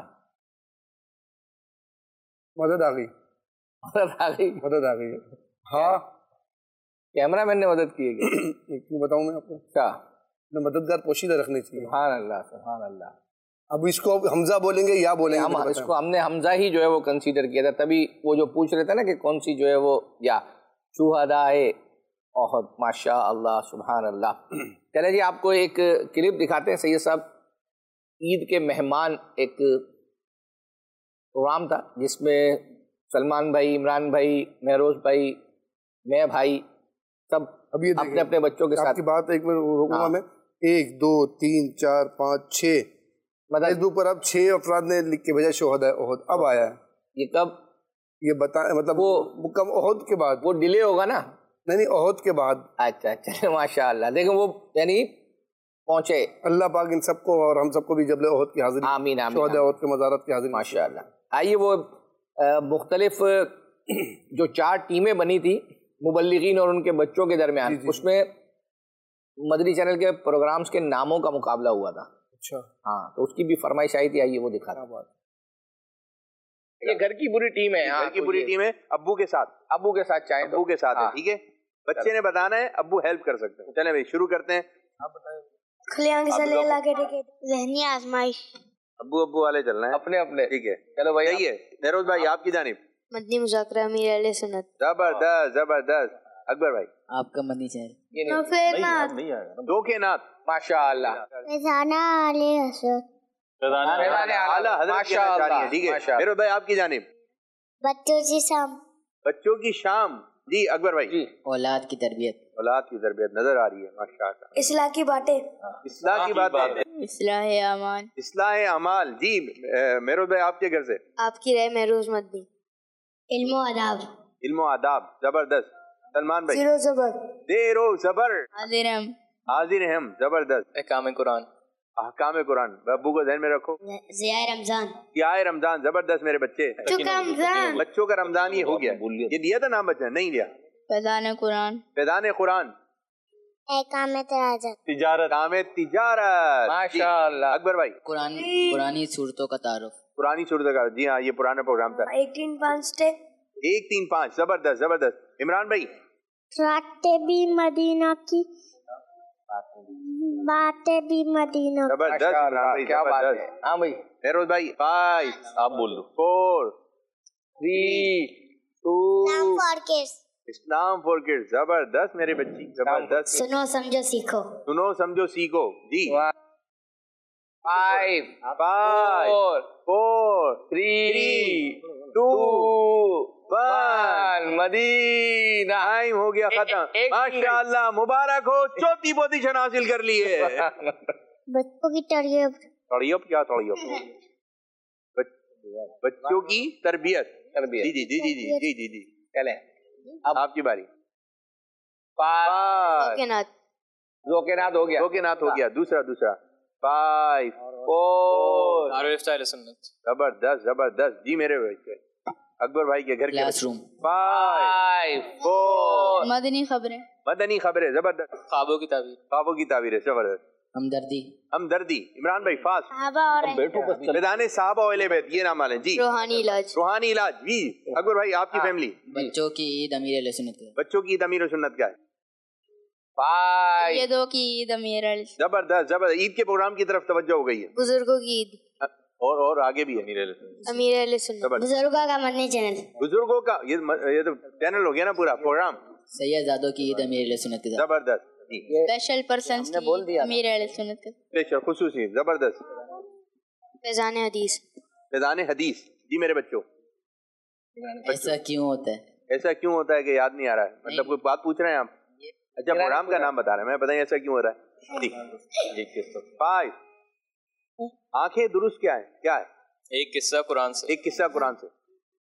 مدد آ گئی, مدد آ گئی, مدد آ گئی. ہاں کیمرہ مین نے مدد کی ہے. کیوں بتاؤں میں آپ کو, کیا مددگار پوشیدہ رکھنی چاہیے. سبحان اللہ سبحان اللہ. اب اس کو حمزہ بولیں گے یا بولیں گے, اس کو ہم نے حمزہ ہی جو ہے وہ کنسیڈر کیا تھا, تبھی وہ جو پوچھ رہے تھے نا کہ کون سی جو ہے وہ, یا شہداء احد. ماشاء اللہ سبحان اللہ. چلے جی آپ کو ایک کلپ دکھاتے ہیں. سید صاحب عید کے مہمان ایک پروگرام تھا جس میں سلمان بھائی, عمران بھائی, مہروز بھائی, میں بھائی, سب ابھی اپنے اپنے بچوں کے ساتھ. کی بات ایک منٹ رکوں میں, ایک دو تین چار پانچ چھ, فیس بک پر اب چھ افراد نے لکھ کے بھیجا شہداء احد. اب آیا ہے یہ کب, یہ بتائیں مطلب وہ کم احد کے بعد, وہ ڈیلے ہوگا نا. نہیں نہیں احد کے بعد. اچھا اچھا ماشاء اللہ. دیکھیں وہ یعنی پہنچے. اللہ پاک ان سب کو اور ہم سب کو بھی جبل احد کی حاضری, آمین آمین, شہداء احد کے مزارات کی حاضری. ماشاء اللہ. آئیے وہ مختلف جو چار ٹیمیں بنی تھی مبلغین اور ان کے بچوں کے درمیان, جی جی. اس میں مدنی چینل کے پروگرامز کے ناموں کا مقابلہ ہوا تھا. اچھا ہاں, تو اس کی بھی فرمائش آئی تھی, آئیے وہ دکھا رہا. بات یہ گھر کی بری ٹیم ہے, گھر کی بری ٹیم ہے. ابو کے ساتھ, ابو کے ساتھ چاہیں ابو کے ساتھ ہے, ٹھیک ہے. بچے نے بتانا ہے, ابو ہیلپ کر سکتے ہیں. چلیں بھائی شروع کرتے ہیں. آپ بتائیں. کھلے آنکھ سے لے لا کے ذہنی آزمائش. ابو ابو والے چلنا ہے اپنے اپنے, ٹھیک ہے. چلو بھائی. صحیح ہے. مہروز بھائی آپ کی جانب. مدنی مذاکرہ امیر اہل سنت. زبردست زبردست. اکبر بھائی آپ کا مدنی چینل. دو کے نعت. ماشاء اللہ. رضانہ علی حسن. اعلیٰ حضرت کہنا چاہ رہی ہیں, ٹھیک ہے. مہروز بھائی آپ کی جانب. بچوں کی شام. بچوں کی شام. جی اکبر بھائی. جی اولاد کی تربیت. اولاد کی تربیت نظر آ رہی ہے ماشاء اللہ. اصلاح کی باتیں. اصلاح کی باتیں. اصلاح اعمال. اصلاح اعمال. جی مہروز بھائی آپ کے گھر سے. آپ کی رائے مہروز مدنی. علم و آداب. علم و آداب زبردست. سلمان بھائی. زیر و زبر. زیر و زبر. حاضر ہم. حاضر ہم زبردست. احکام قرآن. احکام قرآن. ابو کو ذہن میں رکھو. ضیاء رمضان. ضیاء رمضان زبردست. میرے بچے بچوں کا رمضان. بچوں کا رمضان یہ ہو گیا. یہ دیا تھا نام بچہ نہیں لیا. فیضان قرآن. فیضان قرآن. احکام تجارت. تجارت. احکام تجارت. ماشاء اللہ. اکبر بھائی. قرآن قرآنی صورتوں کا تعارف. پرانی صورتوں کا. جی ہاں یہ پرانا پروگرام تھا. ایک تین پانچ اسٹیپ. ایک تین پانچ زبردست زبردست. عمران بھائی. راتیں بھی مدینہ کی باتیں بھی مدینہ. زبردست. کیا بات ہے. ہاں بھائی. فیروز بھائی. فائیو. آپ بول دو. Four. Three two Islam for kids زبردست میرے بچی زبردست. سنو سمجھو سیکھو. سنو سمجھو سیکھو جی. Five five four three two one. Medina. Time ہو گیا ختم. ماشاء اللہ مبارک ہو, چوتھی پوزیشن حاصل کر لی ہے. بچوں کی تربیت. تڑیب کیا تڑیب؟ بچوں کی تربیت. تربیت جی جی جی جی جی جی جی جی چلیں اب آپ کی باری. زوکنات. زوکنات ہو گیا. زوکنات ہو گیا. دوسرا دوسرا فائیو فور. زبردست زبردست جی میرے بھائی. اکبر بھائی کے گھر کلاس روم. Five four. مدنی خبریں. مدنی خبریں زبردست. خوابوں کی تعبیر. خوابوں کی تعبیر ہے زبردست. ہمدردی. ہمدردی. عمران بھائی فاسٹ. صحابہ اور میدان صحابہ اہل بیت یہ نام والے جی. روحانی علاج. روحانی علاج جی. اکبر بھائی آپ کی فیملی. بچوں کی عید امیر علیہ سنت کا. بچوں کی عید امیر و سنت کا ہے. یہ دو کی عید امیر علیہ. زبردست زبردست. عید کے پروگرام کی طرف توجہ ہو گئی ہے. بزرگوں کی عید. اور اور آگے بھی ہے امیر علیہ سنت. امیر علیہ سنت. بزرگوں کا مدنی چینل. بزرگوں کا یہ یہ تو چینل ہو گیا نا پورا پروگرام. سید زادوں کی عید امیر علیہ سنت کا. زبردست. اسپیشل پرسنز کی امیر علیہ سنت کا. اسپیشل خصوصی زبردست. فیضان حدیث. فیضان حدیث جی میرے بچوں. ایسا کیوں ہوتا ہے؟ ایسا کیوں ہوتا ہے کہ یاد نہیں آ رہا ہے؟ مطلب کوئی بات پوچھ رہے ہیں آپ؟ اچھا پروگرام کا نام بتا رہے ہیں, میں بتائیں ایسا کیوں ہو رہا ہے. ٹھیک. فائیو. آنکھیں درست کیا ہے کیا ہے؟ ایک قصہ قرآن سے. ایک قصہ قرآن سے.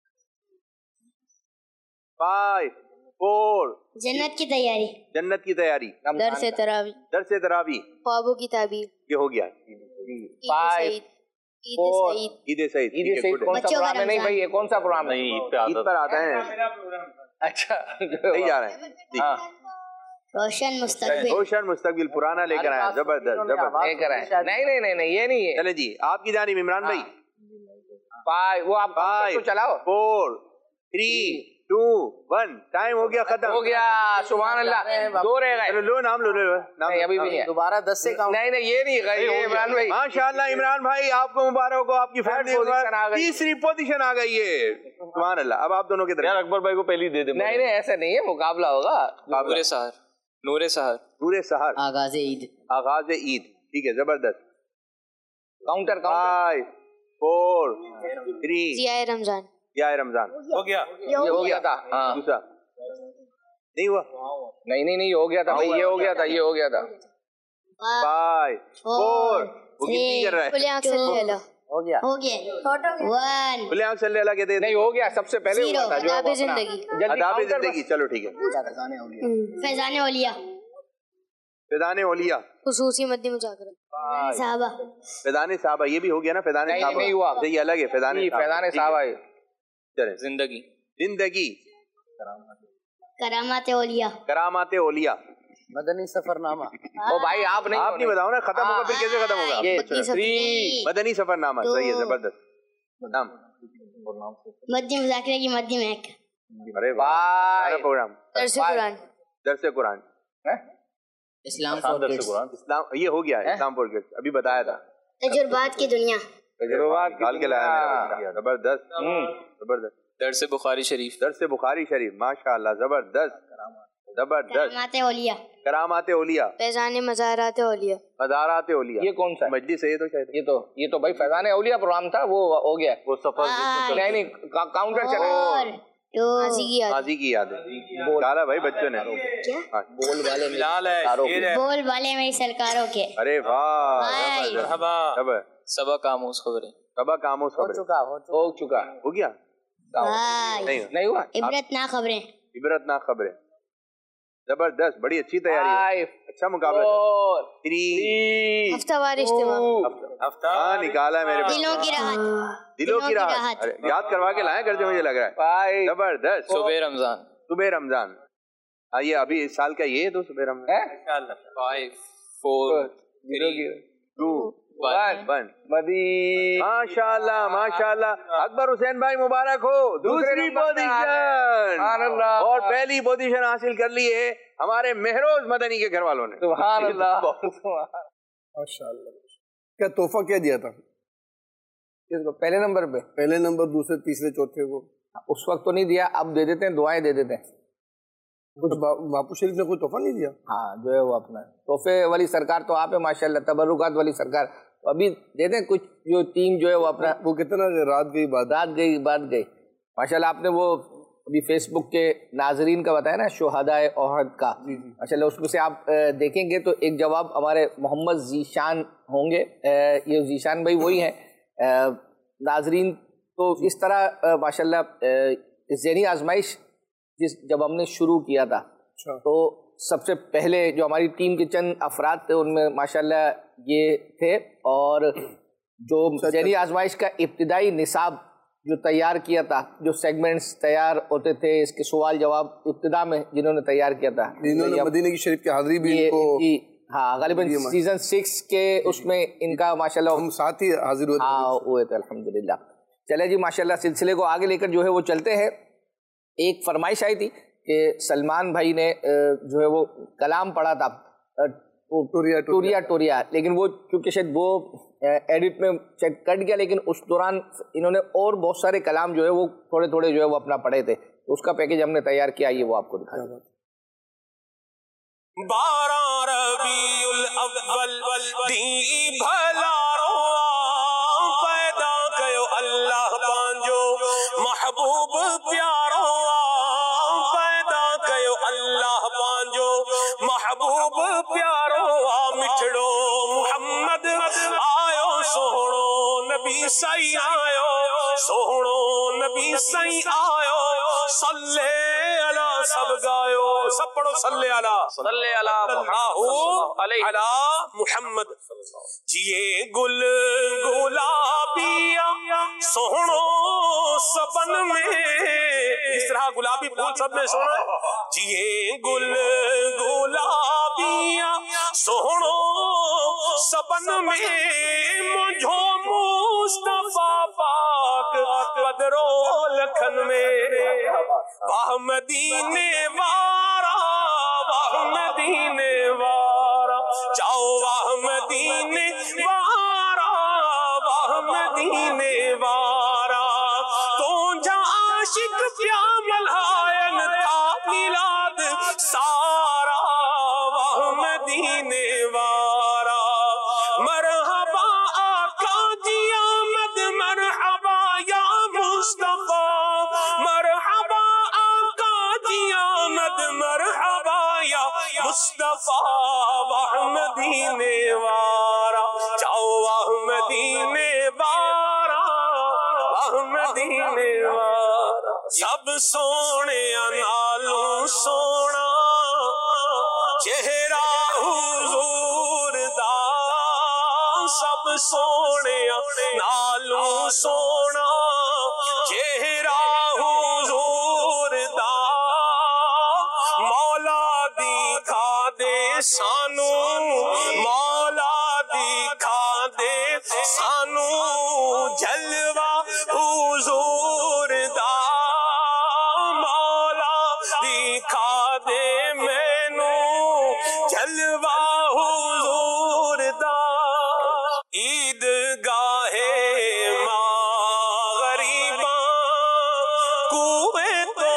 Five four. جنت کی تیاری. جنت کی تیاری. درس تراویح. درس تراویح. خوابوں کی تعبیر. یہ ہو گیا. Five four. عید سعید. عید سعید کون سا پروگرام ہے؟ نہیں بھائی یہ کون سا پروگرام ہے؟ عید پر آتا ہے. اچھا نہیں جا رہے ہیں. روشن مستقبل. روشن مستقبل پرانا لے کر آئے. زبردست زبردست لے کر آئے. نہیں نہیں نہیں نہیں یہ نہیں ہے. چلے جی آپ کی جانب عمران بھائی. فائیو وہ آپ فائیو چلاؤ. Four three two one. Time ہو گیا ختم. ہو گیا. سبحان اللہ. دو رہ گئے. لو نام لو لو. نہیں ابھی بھی نہیں. دوبارہ دس سے کام. نہیں نہیں یہ نہیں ہے عمران بھائی. ماشاء اللہ عمران بھائی آپ کو مبارک ہو. آپ کی فیملی تیسری پوزیشن آ گئی ہے. سبحان اللہ. اب آپ دونوں کے درمیان اکبر بھائی کو پہلی دے دے. نہیں نہیں ایسا نہیں ہے مقابلہ ہوگا. نور سحر. نور سحر. نور سحر. آغاز عید. آغاز عید. ٹھیک ہے زبردست. Counter five four three. Zia Ramzan. Zia Ramzan ہو گیا. یہ ہو گیا تھا. ہاں دوسرا نہیں ہوا. نہیں نہیں نہیں ہو گیا تھا بھائی. یہ ہو گیا تھا یہ ہو گیا تھا. Five four. وہ کتنی کر رہا ہے؟ کھلے آنکھ سے لے لو. ہو گیا. ہو گیا. ون. کھلے آنکھ سے اللہ کہتے ہیں. نہیں ہو گیا سب سے پہلے ہوا تھا جو آداب زندگی. آداب زندگی. چلو ٹھیک ہے. فیضان اولیاء. فیضان اولیاء. خصوصی مدنی مذاکرہ. صحابہ. فیضان صحابہ یہ بھی ہو گیا نا. فیضان صحابہ نہیں ہوا. یہ الگ ہے. فیضان فیضان صحابہ ہے. زندگی. زندگی. کرامات اولیاء. کرامات اولیاء. مدنی سفر نامہ. او بھائی آپ نہیں آپ نہیں بتاؤ نا. ختم ہوگا پھر کیسے ختم ہوگا؟ مدنی سفر نامہ. صحیح ہے زبردست. نام مدنی مذاکرہ کی مدنی مہک. ارے واہ پروگرام. درس قرآن. درس قرآن. اسلام فور کڈز. اسلام یہ ہو گیا ہے. اسلام فور کڈز ابھی بتایا تھا. تجربات کی دنیا. تجربات ڈال کے لایا میرا. زبردست زبردست. درس بخاری شریف. درس بخاری شریف. ماشاء اللہ زبردست زبردست. کرامات اولیاء. کرامات اولیاء. فیضان مزارات اولیاء. مزارات اولیاء. یہ کون سا مجلس ہے؟ یہ تو شاید یہ تو یہ تو بھائی فیضان اولیاء پروگرام تھا وہ ہو گیا. وہ سفر نہیں نہیں کاؤنٹر چلے. حاجی کی یاد ہے. ڈالا بھائی بچوں نے. بول والے بول والے میری سرکاروں کے. ارے واہ. سبا کاموس خبریں. سبا کاموس خبریں. ہو چکا. ہو گیا. نہیں ہوا. عبرت ناک خبریں. عبرت ناک خبریں. زبردست. بڑی اچھی تیاری ہے. اچھا مقابلہ. ہفتہ وار اجتماع. ہاں نکالا ہے میرے دلوں کی راحت. دلوں کی راحت. یاد کروا کے لائے کرتے مجھے لگ رہا ہے. زبردست. صبح رمضان. صبح رمضان. یہ ابھی اس سال کا یہ ہے تو صبح Ramzan. Five four three two one. ماشاء اللہ ماشاء اللہ. اکبر حسین بھائی مبارک ہو. دوسری پوزیشن اور پہلی پوزیشن حاصل کر لی ہے ہمارے مہروز مدنی کے گھر والوں نے. سبحان اللہ. ماشاء اللہ. کیا تحفہ کیا دیا تھا پہلے نمبر پہ؟ پہلے نمبر دوسرے تیسرے چوتھے کو اس وقت تو نہیں دیا. اب دے دیتے ہیں. دعائیں دے دیتے ہیں. کچھ باپو شریف نے کوئی تحفہ نہیں دیا؟ ہاں جو ہے وہ اپنا تحفے والی سرکار تو آپ ہے ماشاءاللہ، تبرکات والی سرکار ابھی دے دیں کچھ، جو ٹیم جو ہے وہ اپنا وہ کتنا رات گئی بات رات گئی بات گئی ماشاءاللہ. آپ نے وہ ابھی فیس بک کے ناظرین کا بتایا نا شہداء احد کا، ماشاءاللہ اس میں سے آپ دیکھیں گے تو ایک جواب ہمارے محمد ذیشان ہوں گے، یہ ذیشان بھائی وہی ہیں. ناظرین تو اس طرح ماشاءاللہ ذہنی آزمائش جس جب ہم نے شروع کیا تھا تو سب سے پہلے جو ہماری ٹیم کے چند افراد تھے ان میں ماشاءاللہ یہ تھے، اور جو ذہنی آزمائش کا ابتدائی نصاب جو تیار کیا تھا، جو سیگمنٹس تیار ہوتے تھے اس کے سوال جواب ابتدا میں جنہوں نے تیار کیا تھا، انہوں نے مدینہ کی شریف کی حاضری بھی ان کو، ہاں غالباً سیزن سکس کے اس میں ان کا ماشاءاللہ ہم ساتھ ہی حاضر ہوئے ہاں ہوئے تھے الحمدللہ. چلے جی ماشاءاللہ سلسلے کو آگے لے کر جو ہے وہ چلتے ہیں. ایک فرمائش آئی تھی کہ سلمان بھائی نے جو ہے وہ کلام پڑھا تھا ٹوریا ٹوریا ٹوریا لیکن وہ چونکہ شاید وہ ایڈٹ میں شاید کٹ گیا، لیکن اس دوران انہوں نے اور بہت سارے کلام جو ہے وہ تھوڑے تھوڑے جو ہے وہ اپنا پڑھے تھے، اس کا پیکج ہم نے تیار کیا، یہ وہ آپ کو دکھایا. بارہ ربیع الاول دی بھلا پیدا کیو اللہ پانجو محبوب پیارو، پیدا کیو اللہ پانجو محبوب پیارو، مٹھڑو محمد آیو سوہنو نبی سائی آیو، سوہنو نبی سائی آیو، صلی علی سب گایو، سب پڑھو صلی علی صلی علی محمد. جیے گل گلابیا سوہنو سبن میں، اس طرح گلابی پھول سب میں سوہنو، جیے گل گلابیا سوہنو سبن میں، مجھو مصطفیٰ پاک قدرو لکھن میں، واہ مدینے وارا واہ مدینے وارا، جاؤ واہ مدینے وارا واہ مدینے وارا، تو جا عاشق پیا ملائن تھا میلاد سارا، واہ مدینے وارا، مرحبا آقا جی آمد، مرحبا یا مصطفیٰ، مرحبا آقا جی آمد، مرحبا یا مصطفیٰ، واہ مدینے وارا، جاؤ واہ مدینے وارا واہ مدینے وارا. سب سونے نالوں سونا چہرہ حضور دا، سب سونے نالوں سونا چہرہ حضور دا، مولا دکھا دے سانو، مولا دکھا دے سانو جلوہ حضور دا، مولا دکھا دے مینو جلوہ حضور دا. عید گاہے ماں غریباں کوئے تو،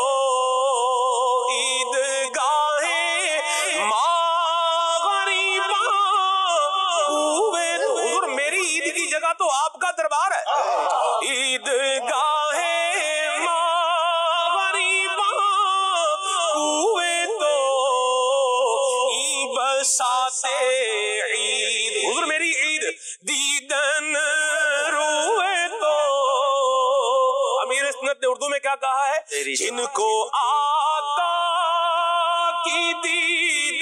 عید گاہے ماں غریباں کوئے تو، حضور میری عید کی جگہ تو آپ کا دربار ہے، عید گاہے ماں غریباں کوئے تو، ای بساتے عید، حضور میری عید دیدن روئے تو. امیر سنت نے اردو میں کیا کہا ہے؟ جن کو آقا کی دید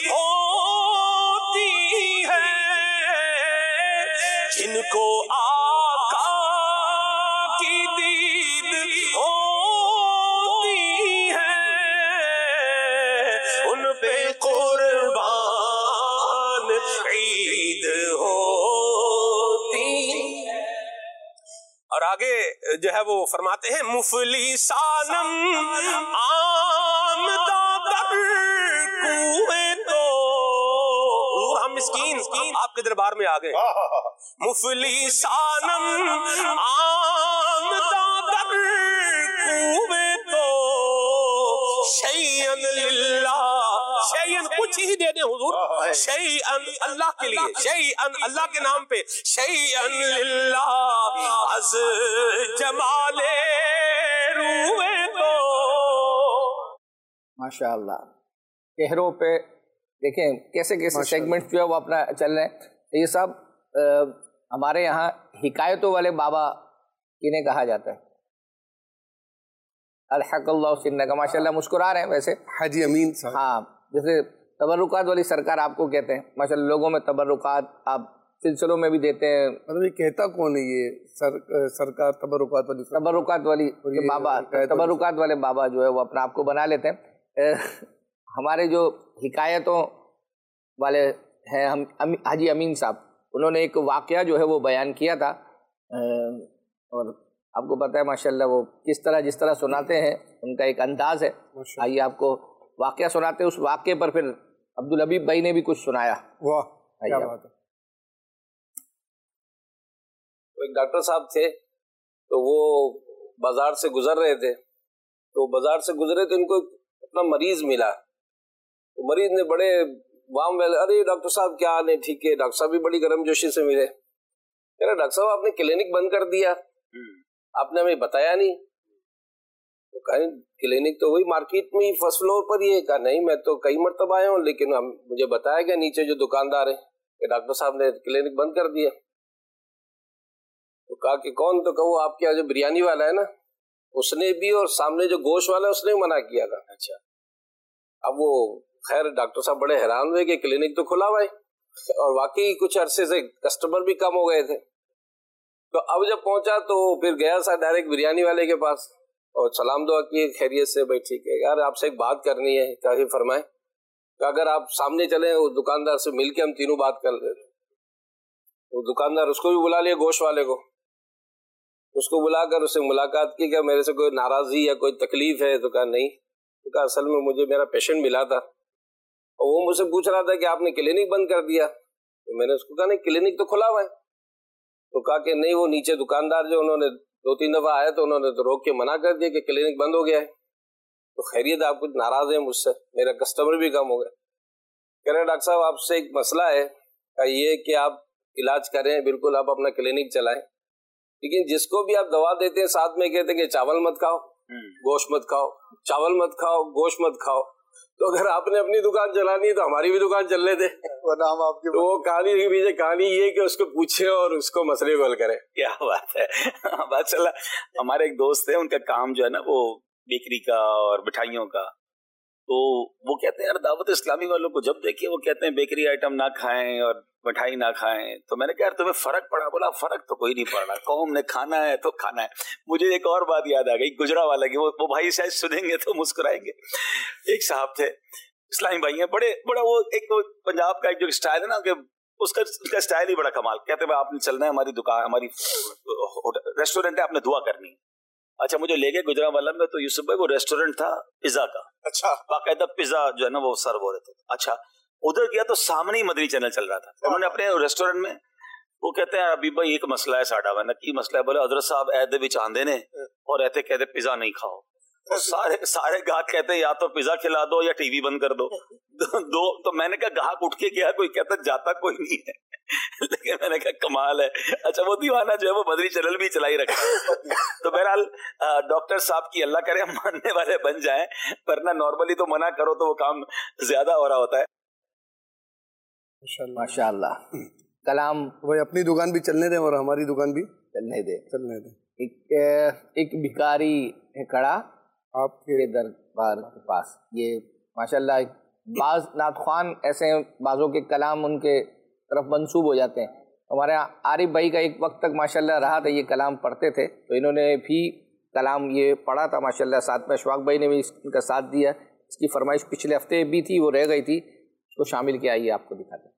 ہوتی ہے، جن کو آقا کی دید ہوتی ہے، ان پہ قربان عید ہوتی ہے. اور آگے جو ہے وہ فرماتے ہیں مفلسانم آمدہ در کوئے تو، ہم مسکین آپ کے دربار میں آ گئے، مفلسانم آمدہ در کوئے تو، शैअन लिल्लाह, शैअन कुछ ही दे दे हुजूर, शैअन अल्लाह के लिए, शैअन अल्लाह के नाम पे, शैअन लिल्लाह अज जमाले रूए तो। माशाअल्लाह, चेहरों पे देखें कैसे कैसे सेगमेंट जो है वो अपना चल रहे हैं। ये सब हमारे यहाँ हिकायतों वाले बाबा किन्हें कहा जाता है? अलहक़ल्लाहु सिन्नका, माशाल्लाह मुस्कुरा रहे हैं वैसे हाजी अमीन साहब। हाँ, जैसे तबरुकात वाली सरकार आपको कहते हैं, माशाल्लाह लोगों में तबरुकात आप सिलसिलों में भी देते हैं। मतलब ये कहता कौन है ये सर, सरकार तबरुकात वाली तबरुकात वाली बाबा, तबरुकात वाले बाबा जो है वो अपना आपको बना लेते हैं। हमारे जो हिकायतों वाले हैं हम अमी, हाजी अमीन साहब, उन्होंने एक वाक़या जो है वो बयान किया था और आपको पता है माशाल्लाह वो किस तरह जिस तरह सुनाते हैं उनका एक अंदाज है। आइए आपको वाक़या सुनाते हैं, उस वाक़ये पर फिर अब्दुल हबीब भाई ने भी कुछ सुनाया। वाह क्या बात है। एक डॉक्टर साहब थे तो वो बाजार से गुजर रहे थे, तो बाजार से गुजरे तो इनको अपना मरीज मिला। तो मरीज ने बड़े वाम वेल, अरे डॉक्टर साहब क्या हाल है, ठीक है। डॉक्टर साहब भी बड़ी गर्मजोशी से मिले, कह रहे डॉक्टर साहब आपने क्लिनिक बंद कर दिया, आपने हमें बताया नहीं। तो कहा क्लिनिक तो वही मार्केट में ही फर्स्ट फ्लोर पर ही है। कहा नहीं मैं तो कई मरतबा आया हूँ, लेकिन हम मुझे बताया गया नीचे जो दुकानदार है कि डॉक्टर साहब ने क्लिनिक बंद कर दिया। तो कहा कि कौन? तो कहो आपके यहाँ जो बिरयानी वाला है ना उसने भी, और सामने जो गोश्त वाला है उसने भी मना किया था। अच्छा, अब वो खैर डॉक्टर साहब बड़े हैरान हुए कि क्लिनिक तो खुला हुआ है, और वाकई कुछ अरसे से कस्टमर भी कम हो गए थे। तो अब जब पहुंचा तो फिर गया सा डायरेक्ट बिरयानी वाले के पास और सलाम दुआ की, खैरियत से, भाई ठीक है यार आपसे एक बात करनी है। क्या ही फरमाए? कि अगर आप सामने चले उस दुकानदार से मिलके हम तीनों बात कर लेते। तो दुकानदार उसको भी बुला लिया, गोश्त वाले को, उसको बुलाकर उससे मुलाकात की। क्या मेरे से कोई नाराजगी या कोई तकलीफ है? तो कहा नहीं। तो कहा असल में मुझे मेरा पेशेंट मिला था और वो मुझसे पूछ रहा था कि आपने क्लिनिक बंद कर दिया। तो मैंने उसको कहा नहीं क्लिनिक तो खुला हुआ है। तो कहा कि नहीं वो नीचे दुकानदार जो उन्होंने दो तीन दफा आया तो उन्होंने तो रोक के मना कर दिया कि क्लिनिक बंद हो गया है। तो खैरियत आप कुछ नाराज हैं मुझसे, मेरा कस्टमर भी कम हो गए। कह रहे डॉक्टर साहब आपसे एक मसला है, ये कि आप इलाज करें, बिल्कुल आप अपना क्लिनिक चलाएं, लेकिन जिसको भी आप दवा देते हैं साथ में कहते हैं कि चावल मत खाओ, गोश्त मत खाओ, चावल मत खाओ, गोश्त मत खाओ। तो अगर आपने अपनी दुकान चलानी है तो हमारी भी दुकान चलने दे। नाम आपके तो वो कहानी के पीछे कहानी ये कि उसको पूछे और उसको मसले को हल करे। क्या बात है। बात चला, हमारे एक दोस्त है, उनका काम जो है ना वो बेकरी का और मिठाइयों का। तो वो कहते हैं यार दावत इस्लामी वालों को जब देखिए वो कहते हैं बेकरी आइटम ना खाएं और मिठाई ना खाएं। तो मैंने कहा यार तुम्हें फर्क पड़ा? बोला फर्क तो कोई नहीं पड़ रहा, कौम ने खाना है तो खाना है। मुझे एक और बात याद आ गई, गुजरा वाला की, वो, वो भाई शायद सुनेंगे तो मुस्कुराएंगे। एक साहब थे इस्लामी भाई हैं, बड़े बड़ा वो एक वो पंजाब का एक जो स्टाइल है ना कि उसका उसका स्टाइल ही बड़ा कमाल। कहते हैं आपने चलना है हमारी दुकान, हमारी रेस्टोरेंट है, आपने दुआ करनी है। अच्छा मुझे ले गए गुजरा वाला में, तो यूसुफ भाई वो रेस्टोरेंट था पिज्जा का। अच्छा, बाकायदा पिज्जा जो है ना वो सर्व हो रहे थे। अच्छा उधर गया तो सामने ही मदनी चैनल चल रहा था। उन्होंने अपने रेस्टोरेंट में वो कहते हैं अभी भाई एक मसला है साडा मैंने की मसला है। बोले हजरत साहब ऐदे भी चांदे ने और रहते कहते पिज्जा नहीं खाओ। तो सारे सारे गाहक कहते हैं या तो पिज्जा खिला दो या टीवी बंद कर दो। दो, दो तो मैंने कहा गाहक उठ के गया, कोई कहता जाता कोई नहीं है। लेकिन मैंने कहा कमाल है। अच्छा वो दीवाना जो है वो मदनी चैनल भी चलाई रखा है। तो बहरहाल डॉक्टर साहब की अल्लाह करे मानने वाले बन जाएं, वरना नॉर्मली तो मना करो तो वो काम ज्यादा हो रहा होता है। माशाअल्लाह। कलाम भाई अपनी दुकान भी चलने दें और हमारी दुकान भी चलने दे चलने दें। एक एक भिखारी है खड़ा आपके दरबार के पास। ये माशाअल्लाह बाज नातखान ऐसे बाजों के कलाम उनके तरफ मंसूब हो जाते हैं। हमारे यहाँ आरिफ भाई का एक वक्त तक माशाअल्लाह रहा था, ये कलाम पढ़ते थे, तो इन्होंने भी कलाम ये पढ़ा था माशाअल्लाह। साथ में अशफाक भाई ने भी इनका साथ दिया। इसकी फरमाइश पिछले हफ्ते भी थी, वो रह गई थी, उसको शामिल किया। आइए आपको दिखाते हैं।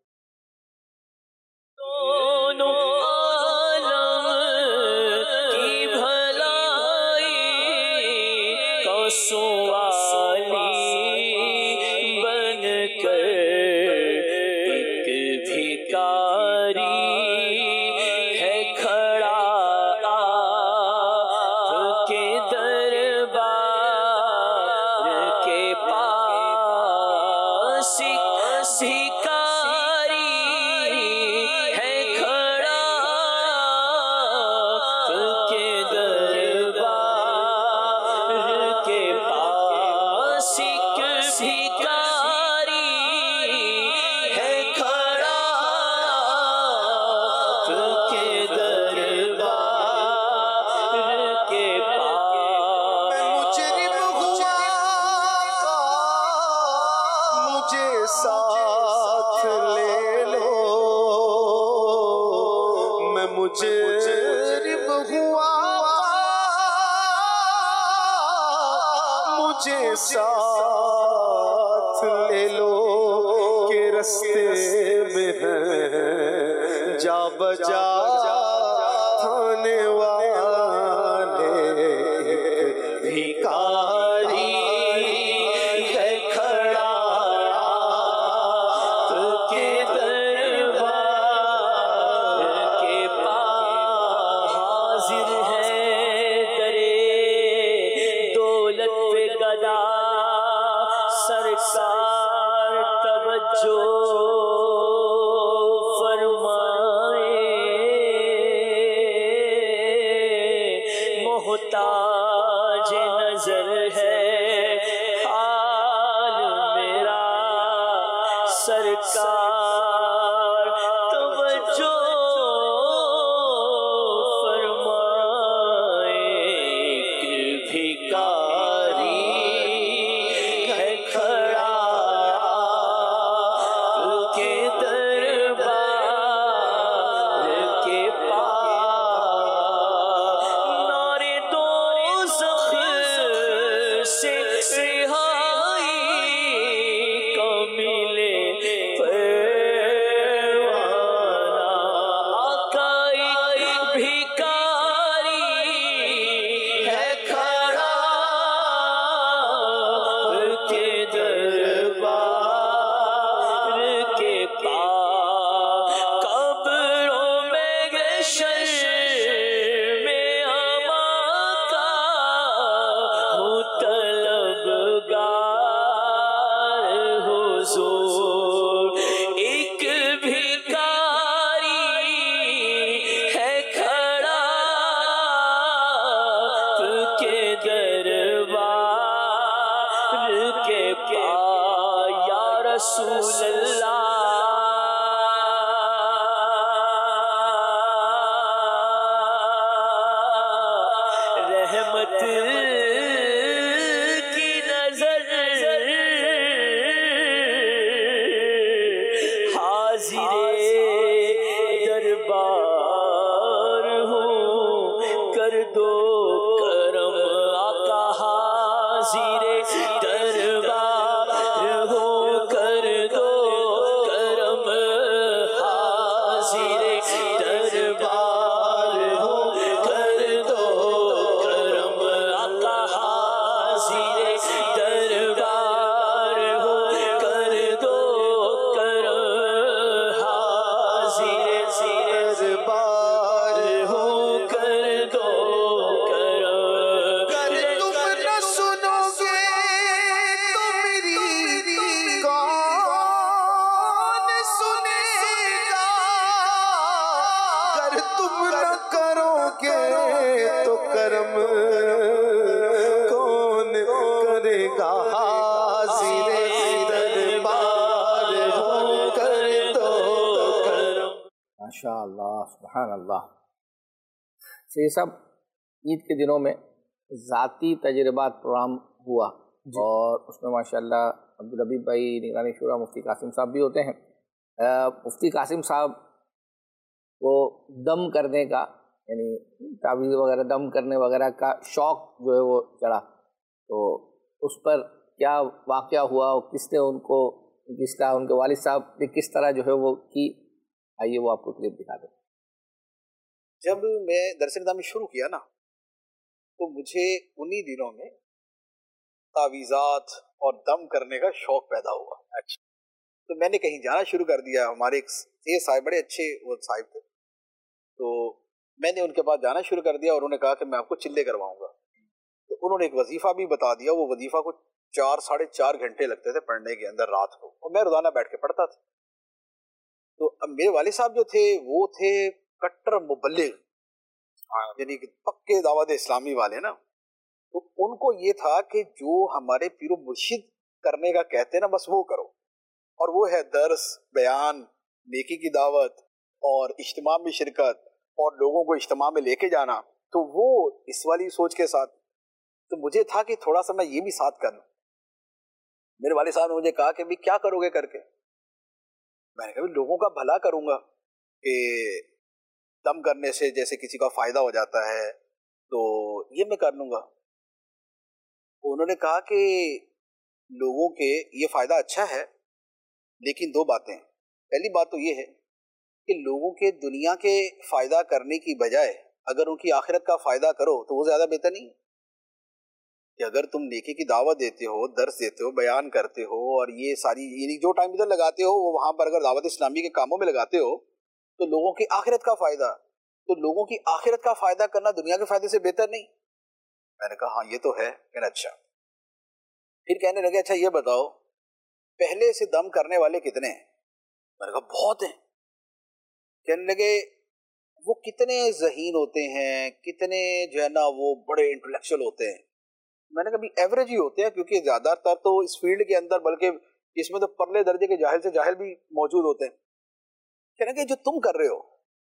मुजरिम हुआ मुझे साथ ले लो के रस्ते में है जा बजा थाने वाले भिखारी है खड़ा के दरबार के पास हाजिर है दरे दौलत पे गदा सरकार तवज्जो फरमाए मोहताज नजर है हाल मेरा सरकार तवज्जो फरमाए कि भिखारी है खड़ा के दरबार के पास नारे दोज़ख से रिहाई को मिले परवाना आकाई भिखारी है खड़ा के दरबार के पास कब्रों में शर्म में अमा का हूँ तलबगार हुजूर एक भिखारी है खड़ा के दरबार के पास या रसूल अल्लाह रहमत की नजर हाजिरे दरबार हूँ कर दो करम आका हाजिरे दरबार हूँ कर दो करम हाजिरे दरबार हूँ कर दो करम आका हाजिरे दरबार हूँ कर दो करम हाजिरे दरबार हूँ कर दो करम कर तुम न सुनोगे तो मेरी कौन सुनेगा कर तुम न करोगे तो करम कौन करेगा हाजिरे दरबार हूँ कर दो करम। माशा अल्लाह सुभान अल्लाह। से ये सब ईद के दिनों में ज़ाती तजर्बात प्रोग्राम हुआ और उसमें माशाअल्लाह अब्दुल हबीब भाई निगरानी शुरा मुफ्ती कासिम साहब भी होते हैं। अ, मुफ्ती कासिम साहब को दम करने का यानी तावीज़ वगैरह दम करने वगैरह का शौक़ जो है वो चढ़ा, तो उस पर क्या वाक़या हुआ और किसने उनको किस तरह उनके वालिद साहब ने किस तरह जो है वो की, आइए वो आपको क्लिप दिखा दें। जब मैं दरस निज़ामी शुरू किया ना तो मुझे उन्हीं दिनों में तावीज़ात और दम करने का शौक पैदा हुआ। अच्छा, तो मैंने कहीं जाना शुरू कर दिया। हमारे एक ये साहिब बड़े अच्छे वो साहिब थे, तो मैंने उनके पास जाना शुरू कर दिया और उन्होंने कहा कि मैं आपको चिल्ले करवाऊंगा। तो उन्होंने एक वजीफा भी बता दिया। वो वजीफा को चार साढ़े चार घंटे लगते थे पढ़ने के अंदर रात को, और मैं रोजाना बैठ के पढ़ता था। तो अब मेरे वालिद साहब जो थे वो थे कट्टर मुबल्लिग, यानी कि पक्के दावत इस्लामी वाले ना। तो उनको ये था कि जो हमारे पीरो मुर्शिद करने का कहते हैं ना, बस वो करो। और वो है दर्स, बयान, नेकी की दावत और इज्तिमा में शिरकत और लोगों को इज्तिमा में लेके जाना। तो वो इस वाली सोच के साथ, तो मुझे था कि थोड़ा सा मैं ये भी साथ कर लूं। मेरे वाले साहब ने मुझे कहा कि भी क्या करोगे करके। मैंने कहा लोगों का भला करूंगा कि दम करने से जैसे किसी का फायदा हो जाता है तो ये मैं कर लूँगा। उन्होंने कहा कि लोगों के ये फायदा अच्छा है, लेकिन दो बातें। पहली बात तो ये है कि लोगों के दुनिया के फायदा करने की बजाय अगर उनकी आखिरत का फायदा करो तो वो ज्यादा बेहतर नहीं कि अगर तुम नेकी की दावत देते हो, दर्स देते हो, बयान करते हो और ये सारी यानी जो टाइम इधर लगाते हो वो वहां पर अगर दावत इस्लामी के कामों में लगाते हो तो लोगों की आखिरत का फायदा, तो लोगों की आखिरत का फायदा करना दुनिया के फायदे से बेहतर नहीं। मैंने कहा हाँ ये तो है। कहना अच्छा। फिर कहने लगे अच्छा ये बताओ पहले से दम करने वाले कितने हैं? मैंने कहा बहुत हैं। कहने लगे वो कितने ज़हीन होते हैं, कितने जो है ना वो बड़े इंटेलेक्चुअल होते हैं? मैंने कहा भी एवरेज ही होते हैं, क्योंकि ज्यादातर तो इस फील्ड के अंदर बल्कि इसमें तो परले दर्जे के जाहिल से जाहिल भी मौजूद होते हैं। कहने लगे जो तुम कर रहे हो,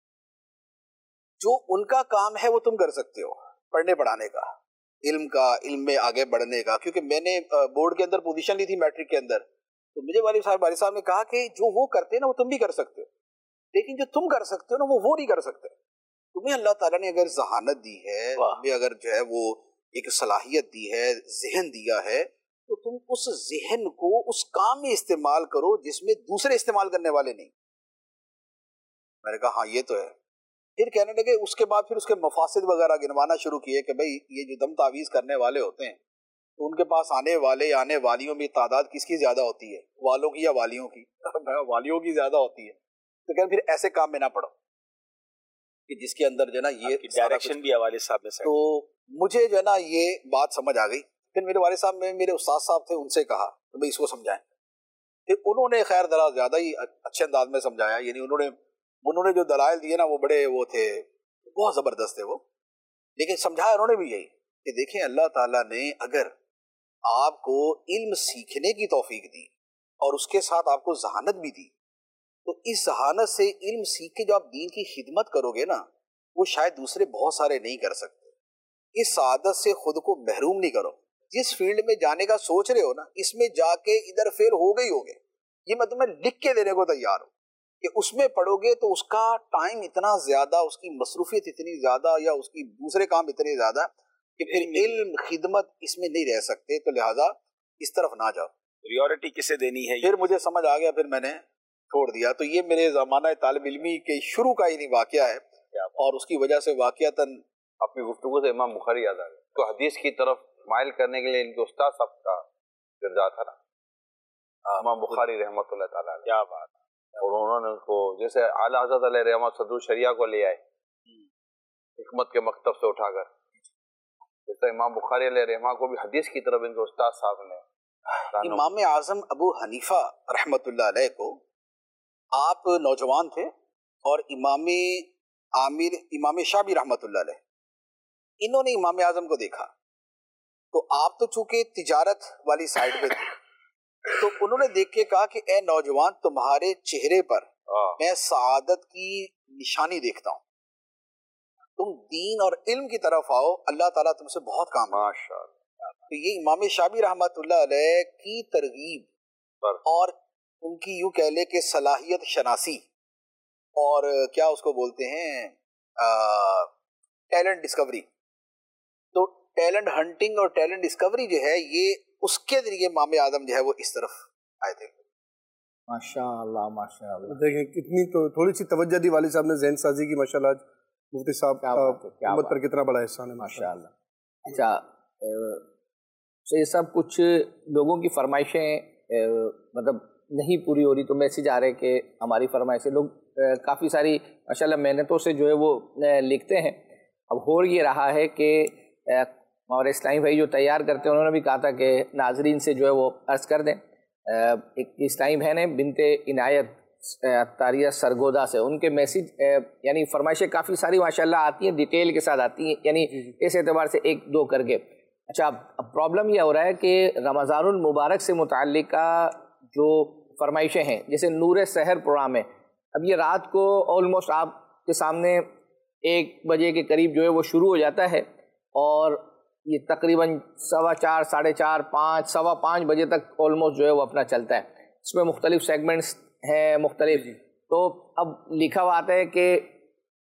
जो उनका काम है वो तुम कर सकते हो, पढ़ने पढ़ाने का, इल्म का, इल्म में आगे बढ़ने का। क्योंकि मैंने बोर्ड के अंदर पोजीशन ली थी मैट्रिक के अंदर, तो मुझे वालिद साहब वालिद साहब ने कहा कि जो वो करते हैं ना वो तुम भी कर सकते हो, लेकिन जो तुम कर सकते हो ना वो वो नहीं कर सकते। तुम्हें अल्लाह ताला ने अगर जहानत दी है, तुम्हें अगर जो है वो एक सलाहियत दी है, जहन दिया है, तो तुम उस जहन को उस काम में इस्तेमाल करो जिसमें दूसरे इस्तेमाल करने वाले नहीं। मैंने कहा हाँ ये तो है। फिर कहने लगे उसके बाद फिर उसके मफासिद वगैरह गिनवाना शुरू किए कि भाई ये जो दम तावीज़ करने वाले होते हैं तो उनके पास आने वाले आने वालियों में तादाद किसकी ज्यादा होती है, वालों की या वालियों की? वालियों की ज्यादा होती है। तो कहते फिर ऐसे काम में ना पड़ो कि जिसके अंदर जो है ना ये डायरेक्शन भी वालिद साहब ने। तो मुझे जो है ना ये बात समझ आ गई। फिर मेरे वालिद साहब में मेरे उस्ताद साहब थे, उनसे कहा तो भाई इसको समझाएं। फिर उन्होंने खैर जरा ज्यादा ही अच्छे अंदाज में समझाया, यानी उन्होंने उन्होंने जो दलाइल दिए ना वो बड़े वो थे, बहुत जबरदस्त थे वो। लेकिन समझाया उन्होंने भी यही कि देखें अल्लाह ताला ने अगर आपको इल्म सीखने की तौफीक दी और उसके साथ आपको जहानत भी दी, तो इस जहानत से इल्म सीख के जो आप दीन की खिदमत करोगे ना वो शायद दूसरे बहुत सारे नहीं कर सकते। इस आदत से खुद को महरूम नहीं करो। जिस फील्ड में जाने का सोच रहे हो ना इसमें जाके इधर फेल हो गई होगे, ये मैं तुम्हें लिख के देने को तैयार हूँ कि उसमें पढ़ोगे तो उसका टाइम इतना ज्यादा, उसकी मसरूफियत इतनी ज्यादा या उसकी दूसरे काम इतने ज्यादा कि फिर इल्म खिदमत इसमें नहीं रह सकते, तो लिहाजा इस तरफ ना जाओ। प्रायोरिटी किसे देनी है? फिर मुझे समझ आ गया, फिर मैंने छोड़ दिया। तो ये मेरे ज़माना तालिब इल्मी के शुरू का ही नहीं वाकया है, और उसकी वजह से वाकयातन अपनी गुफ्तगू से इमाम बुखारी याद आ गया। तो हदीस की तरफ माइल करने के लिए इनके उस्ताद साहब का किरदार था ना, इमाम बुखारी रहमतुल्लाह तआला अलैह। क्या बात। और उन्होंने उसको जैसे आला हज़रत अलैहि रहमत सदरुल शरिया को ले आए हिकमत के मकतब से उठाकर, जैसे इमाम बुखारी अलैहि रहमा को भी हदीस की तरफ इनके उस्ताद साहब ने। इमाम आज़म अबू हनीफा रहमतुल्लाह अलैह को आप नौजवान थे और इमाम आमिर इमाम शाबी रहमतुल्लाह अलैह इन्होंने इमाम आज़म को देखा, तो आप तो चूंकि तिजारत वाली साइड पे थे तो उन्होंने देख के कहा कि ए नौजवान तुम्हारे चेहरे पर मैं सआदत की निशानी देखता हूँ, तुम दीन और इल्म की तरफ आओ, अल्लाह ताला तुमसे बहुत काम। माशाअल्लाह। तो ये इमाम शाबी रहमतुल्लाह अलैह की तरगीब और उनकी यूं कह ले कि सलाहियत शनासी और क्या उसको बोलते हैं टैलेंट डिस्कवरी, तो टैलेंट हंटिंग और टैलेंट डिस्कवरी जो है ये उसके जरिए इमाम आदम जो है वो इस तरफ आए थे। माशाअल्लाह माशाअल्लाह। देखें कितनी तो थोड़ी सी तवज्जो दी वालिद साहब ने ज़हन साजी की। माशाअल्लाह मुफ्ती साहब का उम्मत पर कितना बड़ा एहसान है माशाअल्लाह। अच्छा तो ये सब कुछ लोगों की फरमाइशें मतलब नहीं पूरी हो रही, तो मैसेज आ रहे कि हमारी फरमाइशें लोग काफ़ी सारी माशाअल्लाह मेहनतों से जो है वो लिखते हैं। अब हो ये रहा है कि और इस्लामी भाई जो तैयार करते हैं उन्होंने भी कहा था कि नाजरीन से जो है वो अर्ज़ कर दें। एक इस्लामी बहन है बिनते इनायत तारिया सरगोदा से, उनके मैसेज यानी फरमाइशें काफ़ी सारी माशाअल्लाह आती हैं, डिटेल के साथ आती हैं, यानी इस एतबार से एक दो करके। अच्छा अब प्रॉब्लम यह हो रहा है कि रमज़ानुल मुबारक से मुताल्लिका जो फरमाइशें हैं, जैसे नूर सहर प्रोग्राम है, अब ये रात को ऑलमोस्ट आपके सामने एक बजे के करीब जो है वो शुरू हो जाता है और ये तकरीबन सवा चार साढ़े चार पाँच सवा पाँच बजे तक ऑलमोस्ट जो है वो अपना चलता है। इसमें मुख्तलिफ सेगमेंट्स हैं मुख्तलिफ, तो अब लिखा हुआ आता है कि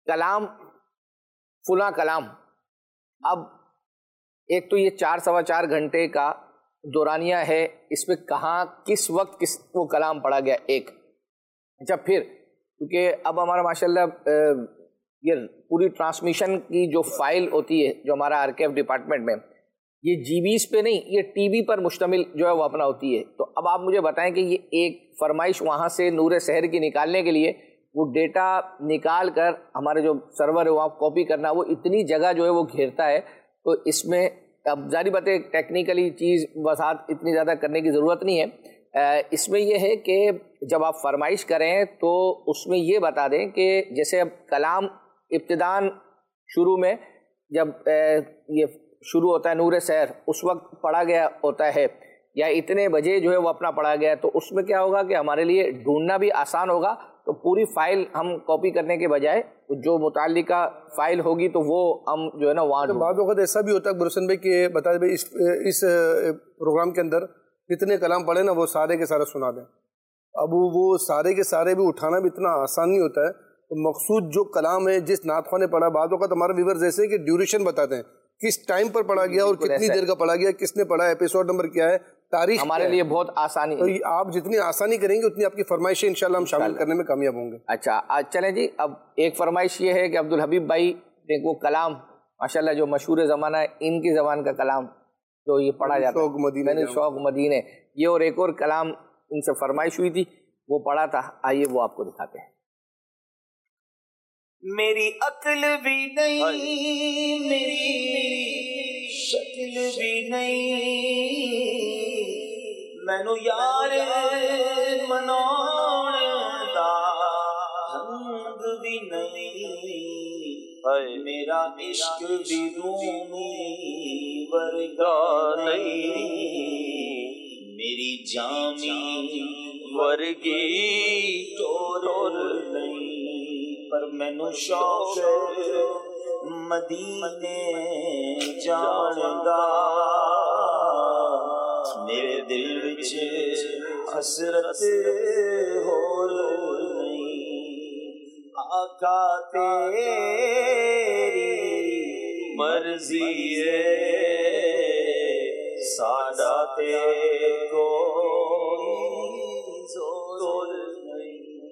کلام فلاں کلام. اب ایک تو یہ چار سوا چار گھنٹے کا دورانیہ ہے, اس میں کہاں کس وقت کس وہ کلام پڑھا گیا ایک. اچھا پھر کیونکہ اب ہمارا ماشاءاللہ یہ پوری ٹرانسمیشن کی جو فائل ہوتی ہے جو ہمارا آرکیو ڈپارٹمنٹ میں, یہ جی بیز پہ نہیں, یہ ٹی وی پر مشتمل جو ہے وہ اپنا ہوتی ہے. تو اب آپ مجھے بتائیں کہ یہ ایک فرمائش وہاں سے نور سحر کی نکالنے کے لیے وہ ڈیٹا نکال کر ہمارے جو سرور ہے وہاں کاپی کرنا, وہ اتنی جگہ جو ہے وہ گھیرتا ہے. تو اس میں اب ظاہری بات ہے ٹیکنیکلی چیز وضاحت اتنی زیادہ کرنے کی ضرورت نہیں ہے. اس میں یہ ہے کہ جب آپ فرمائش کریں تو اس میں یہ بتا دیں کہ جیسے اب کلام ابتداً شروع میں جب یہ شروع ہوتا ہے نور سحر اس وقت پڑھا گیا ہوتا ہے, یا اتنے بجے جو ہے وہ اپنا پڑھا گیا ہے, تو اس میں کیا ہوگا کہ ہمارے لیے ڈھونڈنا بھی آسان ہوگا. تو پوری فائل ہم کاپی کرنے کے بجائے جو متعلقہ فائل ہوگی تو وہ ہم جو ہے نا وہاں. بعض وقت ایسا بھی ہوتا ہے برسن بھائی کہ بتا دیں بھائی اس اس پروگرام کے اندر جتنے کلام پڑھے نا وہ سارے کے سارے سنا دیں. اب وہ سارے کے سارے بھی اٹھانا بھی اتنا آسان نہیں ہوتا ہے. تو مقصود جو کلام ہے جس نعت خواہ نے پڑھا, بعض وقت ہمارے ویورز ایسے ہیں کہ ڈیوریشن بتاتے ہیں کس ٹائم پر پڑھا گیا اور کتنی دیر کا پڑھا گیا, کس نے پڑھا, ایپیسوڈ نمبر کیا ہے, تاریخ ہمارے لیے بہت آسانی. تو آپ جتنی آسانی کریں گے اتنی آپ کی فرمائشیں انشاءاللہ ہم شامل کرنے میں کامیاب ہوں گے. اچھا آج چلیں جی. اب ایک فرمائش یہ ہے کہ عبدالحبیب بھائی نے وہ کلام ماشاءاللہ جو مشہور زمانہ ہے ان کی زبان کا کلام جو یہ پڑھا جاتا ہے, میں نے شوق مدینے, یہ اور ایک اور کلام ان سے فرمائش ہوئی تھی وہ پڑھا تھا. آئیے وہ آپ کو دکھاتے ہیں. میری عقل بھی نہیں, میری شکل بھی نہیں, مینو یار مناؤن دا ڈھنگ بھی نہیں, میرا عشق بھی رومی ورگا نہیں, میری جامی ورگی ٹور نہیں, پر مینو شوق مدینے جان دا, میرے دل وچ حسرت ہور نہیں, آقا تیری مرضی ہے ساڈا تے کوئی زور نہیں,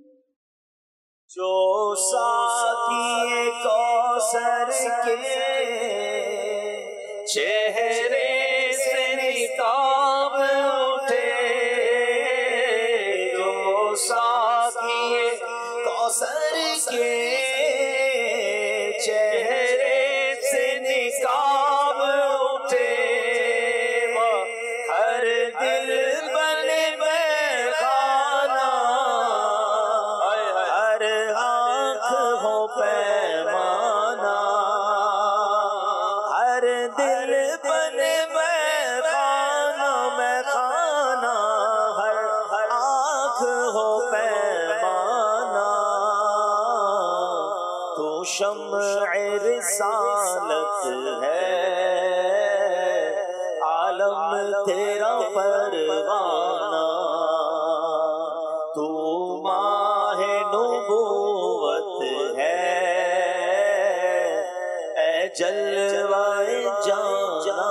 جو ساتھی کوثر کے چہرے سے نقاب اٹھے, جو ساتھی کوثر کے چہرے سے نقاب اٹھے, ہر دل بن میں خانہ, ہر آنکھ ہو پیمانہ, ہر دل بن میں خانہ میں خانہ, ہر آنکھ ہو پیمانہ, تو شمع رسالت ہے عالم تیرا پروانہ, تو ماہ نبوت ہے اے جلوائے جانا.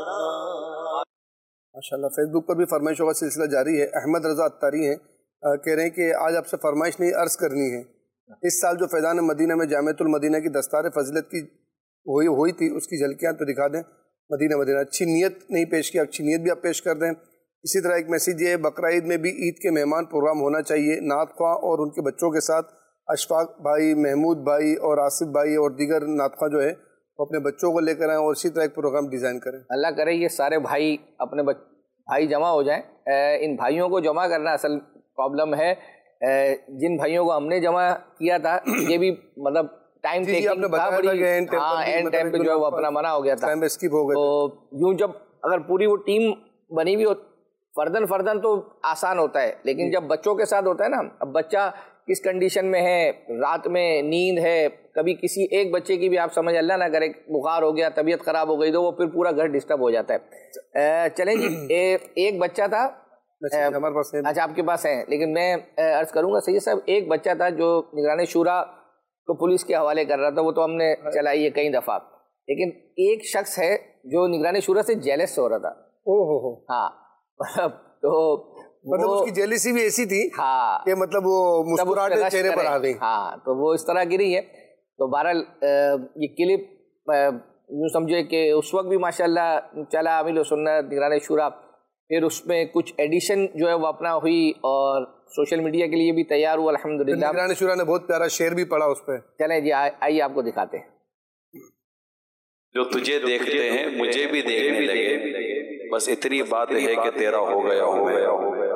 ماشاءاللہ فیس بک پر بھی فرمائشوں کا سلسلہ جاری ہے. احمد رضا اتاری ہیں, کہہ رہے ہیں کہ آج آپ سے فرمائش نہیں عرض کرنی ہے. اس سال جو فیضان مدینہ میں جامعۃ المدینہ کی دستار فضیلت کی ہوئی ہوئی تھی اس کی جھلکیاں تو دکھا دیں. مدینہ مدینہ اچھی نیت نہیں پیش کی, اچھی نیت بھی آپ پیش کر دیں. اسی طرح ایک میسیج یہ ہے, بقرہ عید میں بھی عید کے مہمان پروگرام ہونا چاہیے. نعت خواہ اور ان کے بچوں کے ساتھ اشفاق بھائی, محمود بھائی اور آصف بھائی اور دیگر نعت خواہ جو ہے وہ اپنے بچوں کو لے کر آئیں اور اسی طرح ایک پروگرام ڈیزائن کریں. اللہ کرے یہ سارے بھائی اپنے بھائی جمع ہو جائیں. ان بھائیوں کو جمع کرنا اصل پرابلم ہے. جن بھائیوں کو ہم نے جمع کیا تھا یہ بھی مطلب ٹائم ٹیکنگ تھا, بڑی ہاں اینڈ ٹائم پہ جو ہے وہ اپنا منع ہو گیا تھا. تو یوں جب اگر پوری وہ ٹیم بنی ہوئی ہو فردن فردن تو آسان ہوتا ہے, لیکن جب بچوں کے ساتھ ہوتا ہے نا, اب بچہ کس کنڈیشن میں ہے, رات میں نیند ہے, کبھی کسی ایک بچے کی بھی آپ سمجھ اللہ نہ کرے بخار ہو گیا, طبیعت خراب ہو گئی, تو وہ پھر پورا گھر ڈسٹرب ہو جاتا ہے. چلیں جی, ایک بچہ تھا ہمارے پاس, اچھا آپ کے پاس ہیں, لیکن میں عرض کروں گا سید صاحب, ایک بچہ تھا جو نگران شورا کو پولیس کے حوالے کر رہا تھا، وہ تو ہم نے چلائی ہے کئی دفعہ، لیکن ایک شخص ہے جو نگران شورا سے جیلس ہو رہا تھا. ہاں تو مطلب اس کی جیلسی بھی ایسی تھی ہاں کہ مطلب وہ مسکراہٹ چہرے پر آ گئی. ہاں تو وہ اس طرح گری ہے. تو بہرحال یہ کلپ یوں سمجھے کہ اس وقت بھی ماشاءاللہ چلا عامل و سنت نگران شورا، پھر اس میں کچھ ایڈیشن جو ہے وہ اپنا ہوئی اور سوشل میڈیا کے لیے بھی تیار ہوا الحمدللہ. نگران شورا نے بہت پیارا شعر بھی پڑھا اس پہ. چلیں جی آئیے آپ کو دکھاتے ہیں. جو تجھے دیکھتے ہیں مجھے بھی دیکھنے لگے، بس اتنی بات ہے کہ تیرا ہو گیا ہو گیا ہو گیا.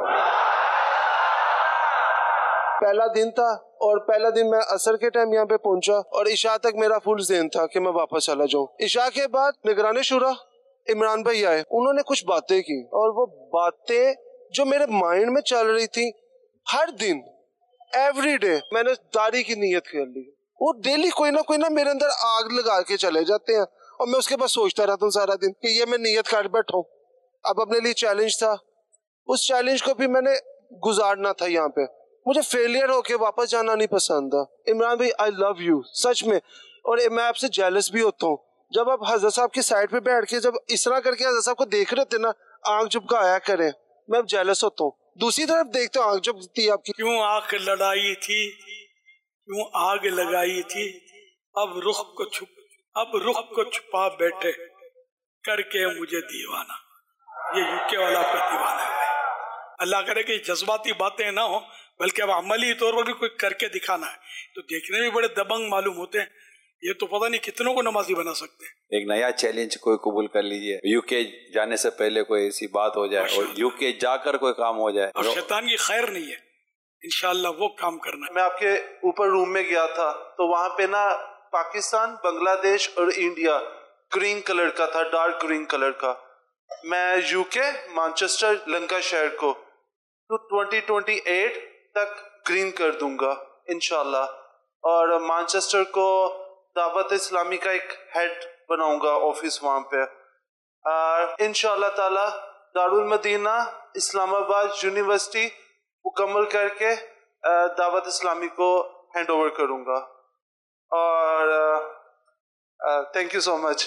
پہلا دن تھا اور پہلا دن میں عصر کے ٹائم یہاں پہ پہنچا اور عشاء تک میرا فل ذہن تھا کہ میں واپس چلا جاؤں. عشاء کے بعد نگران شورا عمران بھائی آئے، انہوں نے کچھ باتیں کی اور وہ باتیں جو میرے مائنڈ میں چل رہی تھی ہر دن ایوری ڈے میں نے داڑھی کی نیت کر لی. وہ ڈیلی کوئی نہ کوئی نہ میرے اندر آگ لگا کے چلے جاتے ہیں اور میں اس کے بعد سوچتا رہتا ہوں سارا دن کہ یہ میں نیت کر بیٹھا ہوں. اب اپنے لیے چیلنج تھا، اس چیلنج کو بھی میں نے گزارنا تھا. یہاں پہ مجھے فیلئر ہو کے واپس جانا نہیں پسند تھا. عمران بھائی آئی لو یو سچ میں، اور میں آپ سے جیلس بھی ہوتا ہوں. جب آپ حضرت صاحب کی سائڈ پہ بیٹھ کے جب اس طرح کر کے حضرت صاحب کو دیکھ رہے تھے نا، آنکھ جھپکایا کریں، میں اب جیلس ہوتا ہوں. دوسری طرف دیکھتا ہوں آنکھ جھپکتی آپ کی. کیوں آنکھ لڑائی تھی، کیوں آگ لگائی تھی، اب رخ کو چھپ اب رخ کو چھپا بیٹھے کر کے مجھے دیوانہ. یہ یو کے والا کا دیوانہ ہے. اللہ کرے کہ جذباتی باتیں نہ ہوں بلکہ اب عملی طور پر بھی کوئی کر کے دکھانا ہے. تو دیکھنے میں بڑے دبنگ معلوم ہوتے ہیں. یہ تو پتہ نہیں کتنوں کو نمازی بنا سکتے ہیں. ایک نیا چیلنج کوئی قبول کر لیجئے، یو کے جانے سے پہلے کوئی ایسی بات ہو جائے اور یو کے جا کر کوئی کام ہو جائے. اور شیطان کی خیر نہیں ہے، انشاءاللہ وہ کام کرنا ہے. میں آپ کے اوپر روم میں گیا تھا تو وہاں پہ نا پاکستان، بنگلہ دیش اور انڈیا گرین کلر کا تھا، ڈارک گرین کلر کا. میں یو کے مانچسٹر لنکا شہر کو تو ٹوئنٹی ٹوئنٹی ایٹ تک گرین کر دوں گا انشاءاللہ. اور مانچسٹر کو دعوت اسلامی کا ایک ہیڈ بناؤں گا آفس وہاں پہ. انشاءاللہ تعالی دارالمدینہ اسلام آباد یونیورسٹی مکمل کر کے دعوت اسلامی کو ہینڈ اوور کروں گا. اور تھینک یو سو مچ.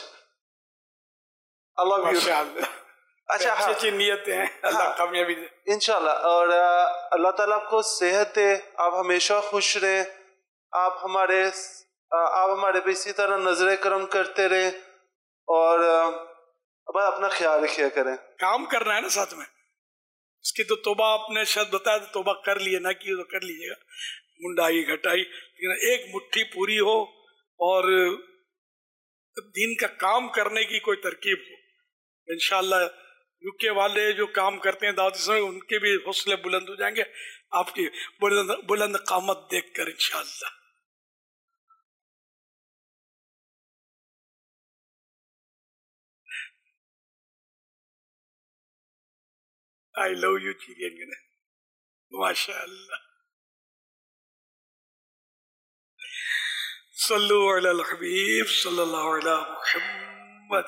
اللہ اچھا اچھی اچھی نیتیں ہیں، اللہ کامیابی دے انشاءاللہ. اور اللہ تعالیٰ آپ کو صحت دے، آپ ہمیشہ خوش رہیں، آپ ہمارے آپ ہمارے پہ اسی طرح نظر کرم کرتے رہیں اور بس اپنا خیال رکھیا کریں. کام کرنا ہے نا ساتھ میں. اس کی تو توبہ آپ نے شاید بتایا تو توبہ کر لیے، نہ کی تو کر لیجیے گا، منڈائی گھٹائی، لیکن ایک مٹھی پوری ہو اور دین کا کام کرنے کی کوئی ترکیب ہو. انشاءاللہ یو کے والے جو کام کرتے ہیں دعوت اسلامی، ان کے بھی حوصلے بلند ہو جائیں گے آپ کی بلند بلند قامت دیکھ کر انشاءاللہ. آئی لو یو چیرین ماشاء اللہ. صلو علی الحبیب صلی اللہ علیہ محمد.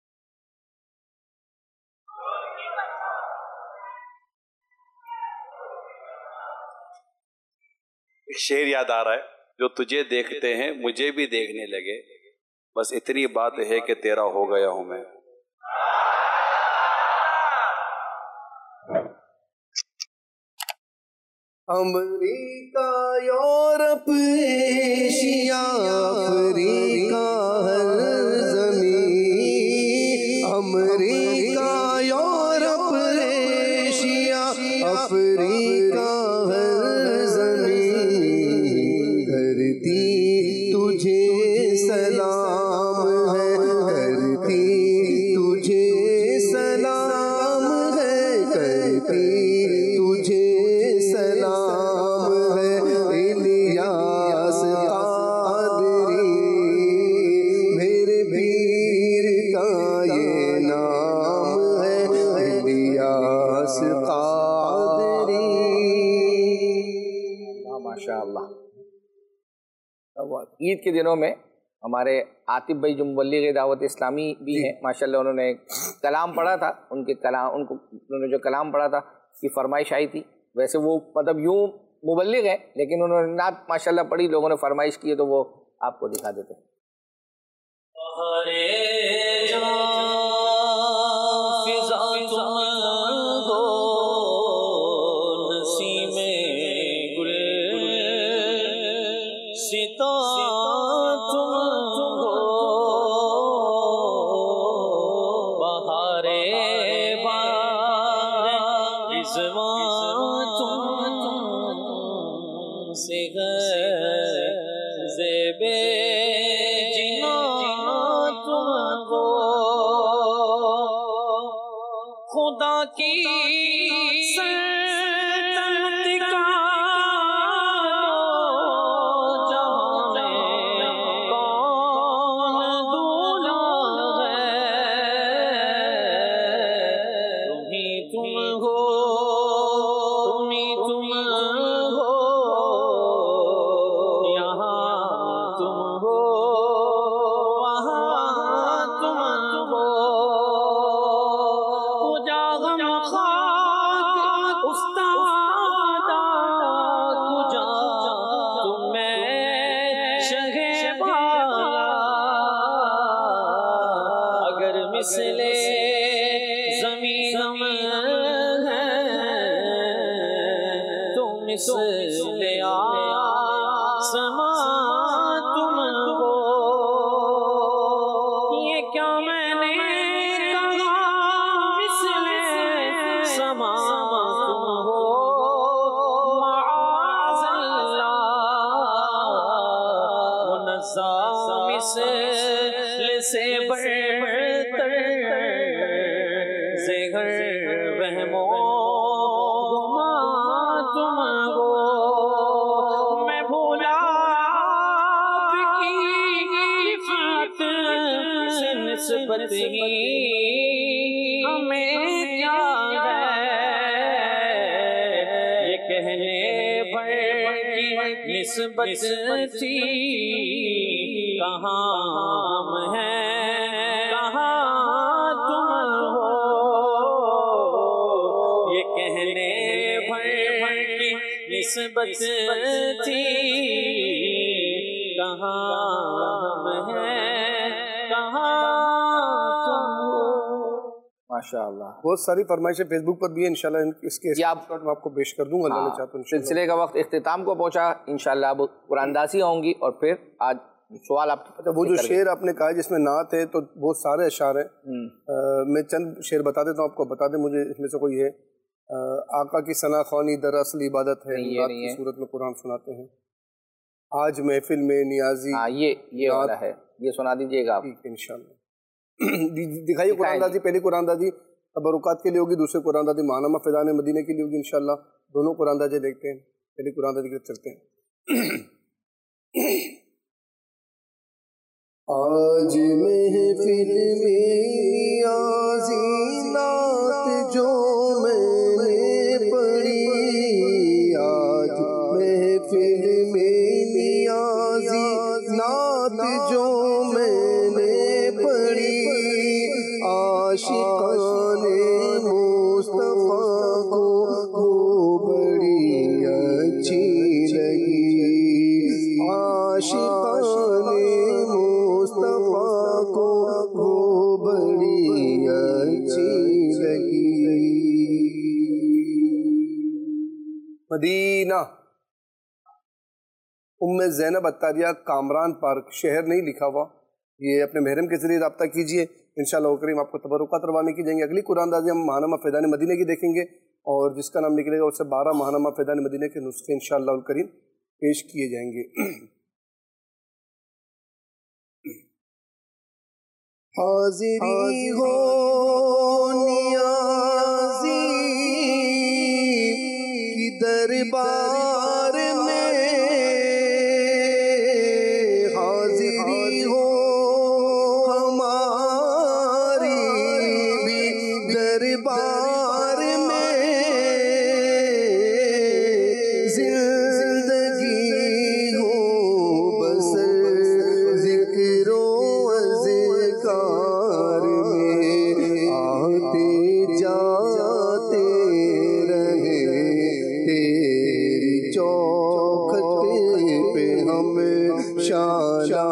ایک شعر یاد آ رہا ہے، جو تجھے دیکھتے ہیں مجھے بھی دیکھنے لگے، بس اتنی بات ہے کہ تیرا ہو گیا ہوں میں. امریکہ، یورپ، ایشیا، افریقہ، ہر زمین. امریکہ، یورپ، ایشیا، افریقہ، ہر زمین. دھرتی تجھے سلام ہے، دھرتی تجھے سلام ہے، کرتی تجھے سلام ہے. الیاس قادری میرے پیر کا یہ نام ہے، الیاس قادری. ماشاء اللہ. عید کے دنوں میں ہمارے عاطف بھائی جو مبلغ دعوت اسلامی بھی ہیں ماشاءاللہ، انہوں نے کلام پڑھا تھا. ان کے کلام ان کو انہوں نے جو کلام پڑھا تھا کی فرمائش آئی تھی. ویسے وہ مطلب یوں मुबल्लिग हैं, लेकिन उन्होंने नात माशाल्लाह पढ़ी, लोगों ने फरमाइश की है तो वो आपको दिखा देते हैं। नस्बत थी कहाँ हम हैं कहाँ तुम हो, ये कहने भर की नस्बत थी कहाँ हम हैं कहाँ तुम हो। माशाअल्लाह, बहुत सारी फरमाइशें फेसबुक पर भी है, इंशाल्लाह इसके आप मैं आपको पेश कर दूंगा। अल्लाह चाहे तो सिलसिले का वक्त इख्तिताम को पहुंचा, इंशाल्लाह अब कुरानदासी होंगी और फिर आज सवाल आप अच्छा वो जो शेर आपने कहा जिसमें नात है तो बहुत सारे अशार हैं, मैं चंद शेर बता देता हूँ आपको, बता दें मुझे इसमें से कोई है। आ, आका की सना ख़वानी दरअसल इबादत है, नात की सूरत में कुरान सुनाते हैं। आज महफिल में नियाजी, हाँ ये ये वाला है, ये सुना दीजिएगा आप। ठीक है इंशाल्लाह। दिखाइए कुरानदाजी, पहली कुरानदाजी तबरुकात के लिए होगी, दूसरी कुरानदाजी माहनामा फ़िज़ान मदीने के लिए होगी इंशाल्लाह। दोनों कुरानदाजी देखते हैं, पहली कुरानदाजी की तरफ चलते हैं। आज महफिल में आज़ी नात जो मैंने पढ़ी, आज महफिल में नियाज़ी नात जो मैंने पढ़ी, आशिक़ाने मुस्तफ़ा को वो बड़ी अच्छी लगी, आशिक़ाने मुस्तफ़ा को वो बड़ी अच्छी लगी। मदीना, उम्मे ज़ैनब अत्तारिया, कामरान पार्क, शहर नहीं लिखा हुआ, ये अपने महरम के ज़रिए रब्ता कीजिए, इंशाअल्लाह करीम आपको तबरुकात रवानी की जाएंगी। अगली कुरानदाजी हम माहनामा फ़िज़ान मदीने की देखेंगे और जिसका नाम निकलेगा उससे बारह माहनामा फ़िज़ान मदीने के नुस्खे इंशाअल्लाह करीम पेश किए जाएंगे। हाज़िरी हो नियाज़ी की दरबार में, हाज़िरी हो हमारी भी दरबार में, ज़िंदगी हो बसर ज़िक्रो अज़कार में, आते जा شالا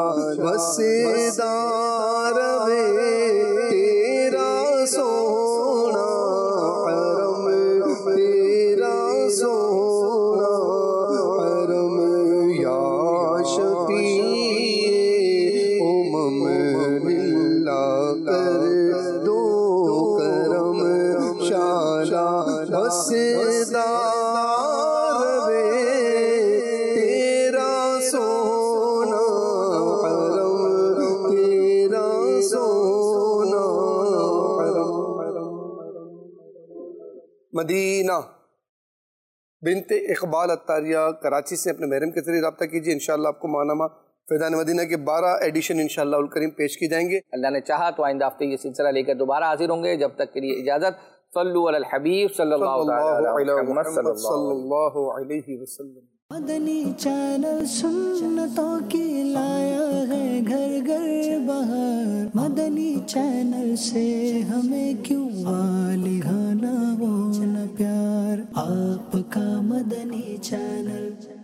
بسدار وے تیرا سونا حرم تیرا سونا حرم یا شفیع امم للہ کر دو کرم شالا بسدار وے تیرا سونا حرم تیرا سونا حرم. مدینہ بنت اقبال اتاریہ کراچی سے اپنے محرم کے ذریعے رابطہ کیجیے. انشاءاللہ آپ کو ماہنامہ فیضان مدینہ کے بارہ ایڈیشن انشاءاللہ الکریم پیش کی جائیں گے. اللہ نے چاہا تو آئندہ ہفتے یہ سلسلہ لے کر دوبارہ حاضر ہوں گے. جب تک کے لیے اجازت. صلو علی الحبیب صلی اللہ علیہ وسلم. مدنی چینل سنتوں کی لایا ہے گھر گھر بہار. مدنی چینل سے ہمیں کیوں والی گانا وہ نہ پیار. آپ کا مدنی چینل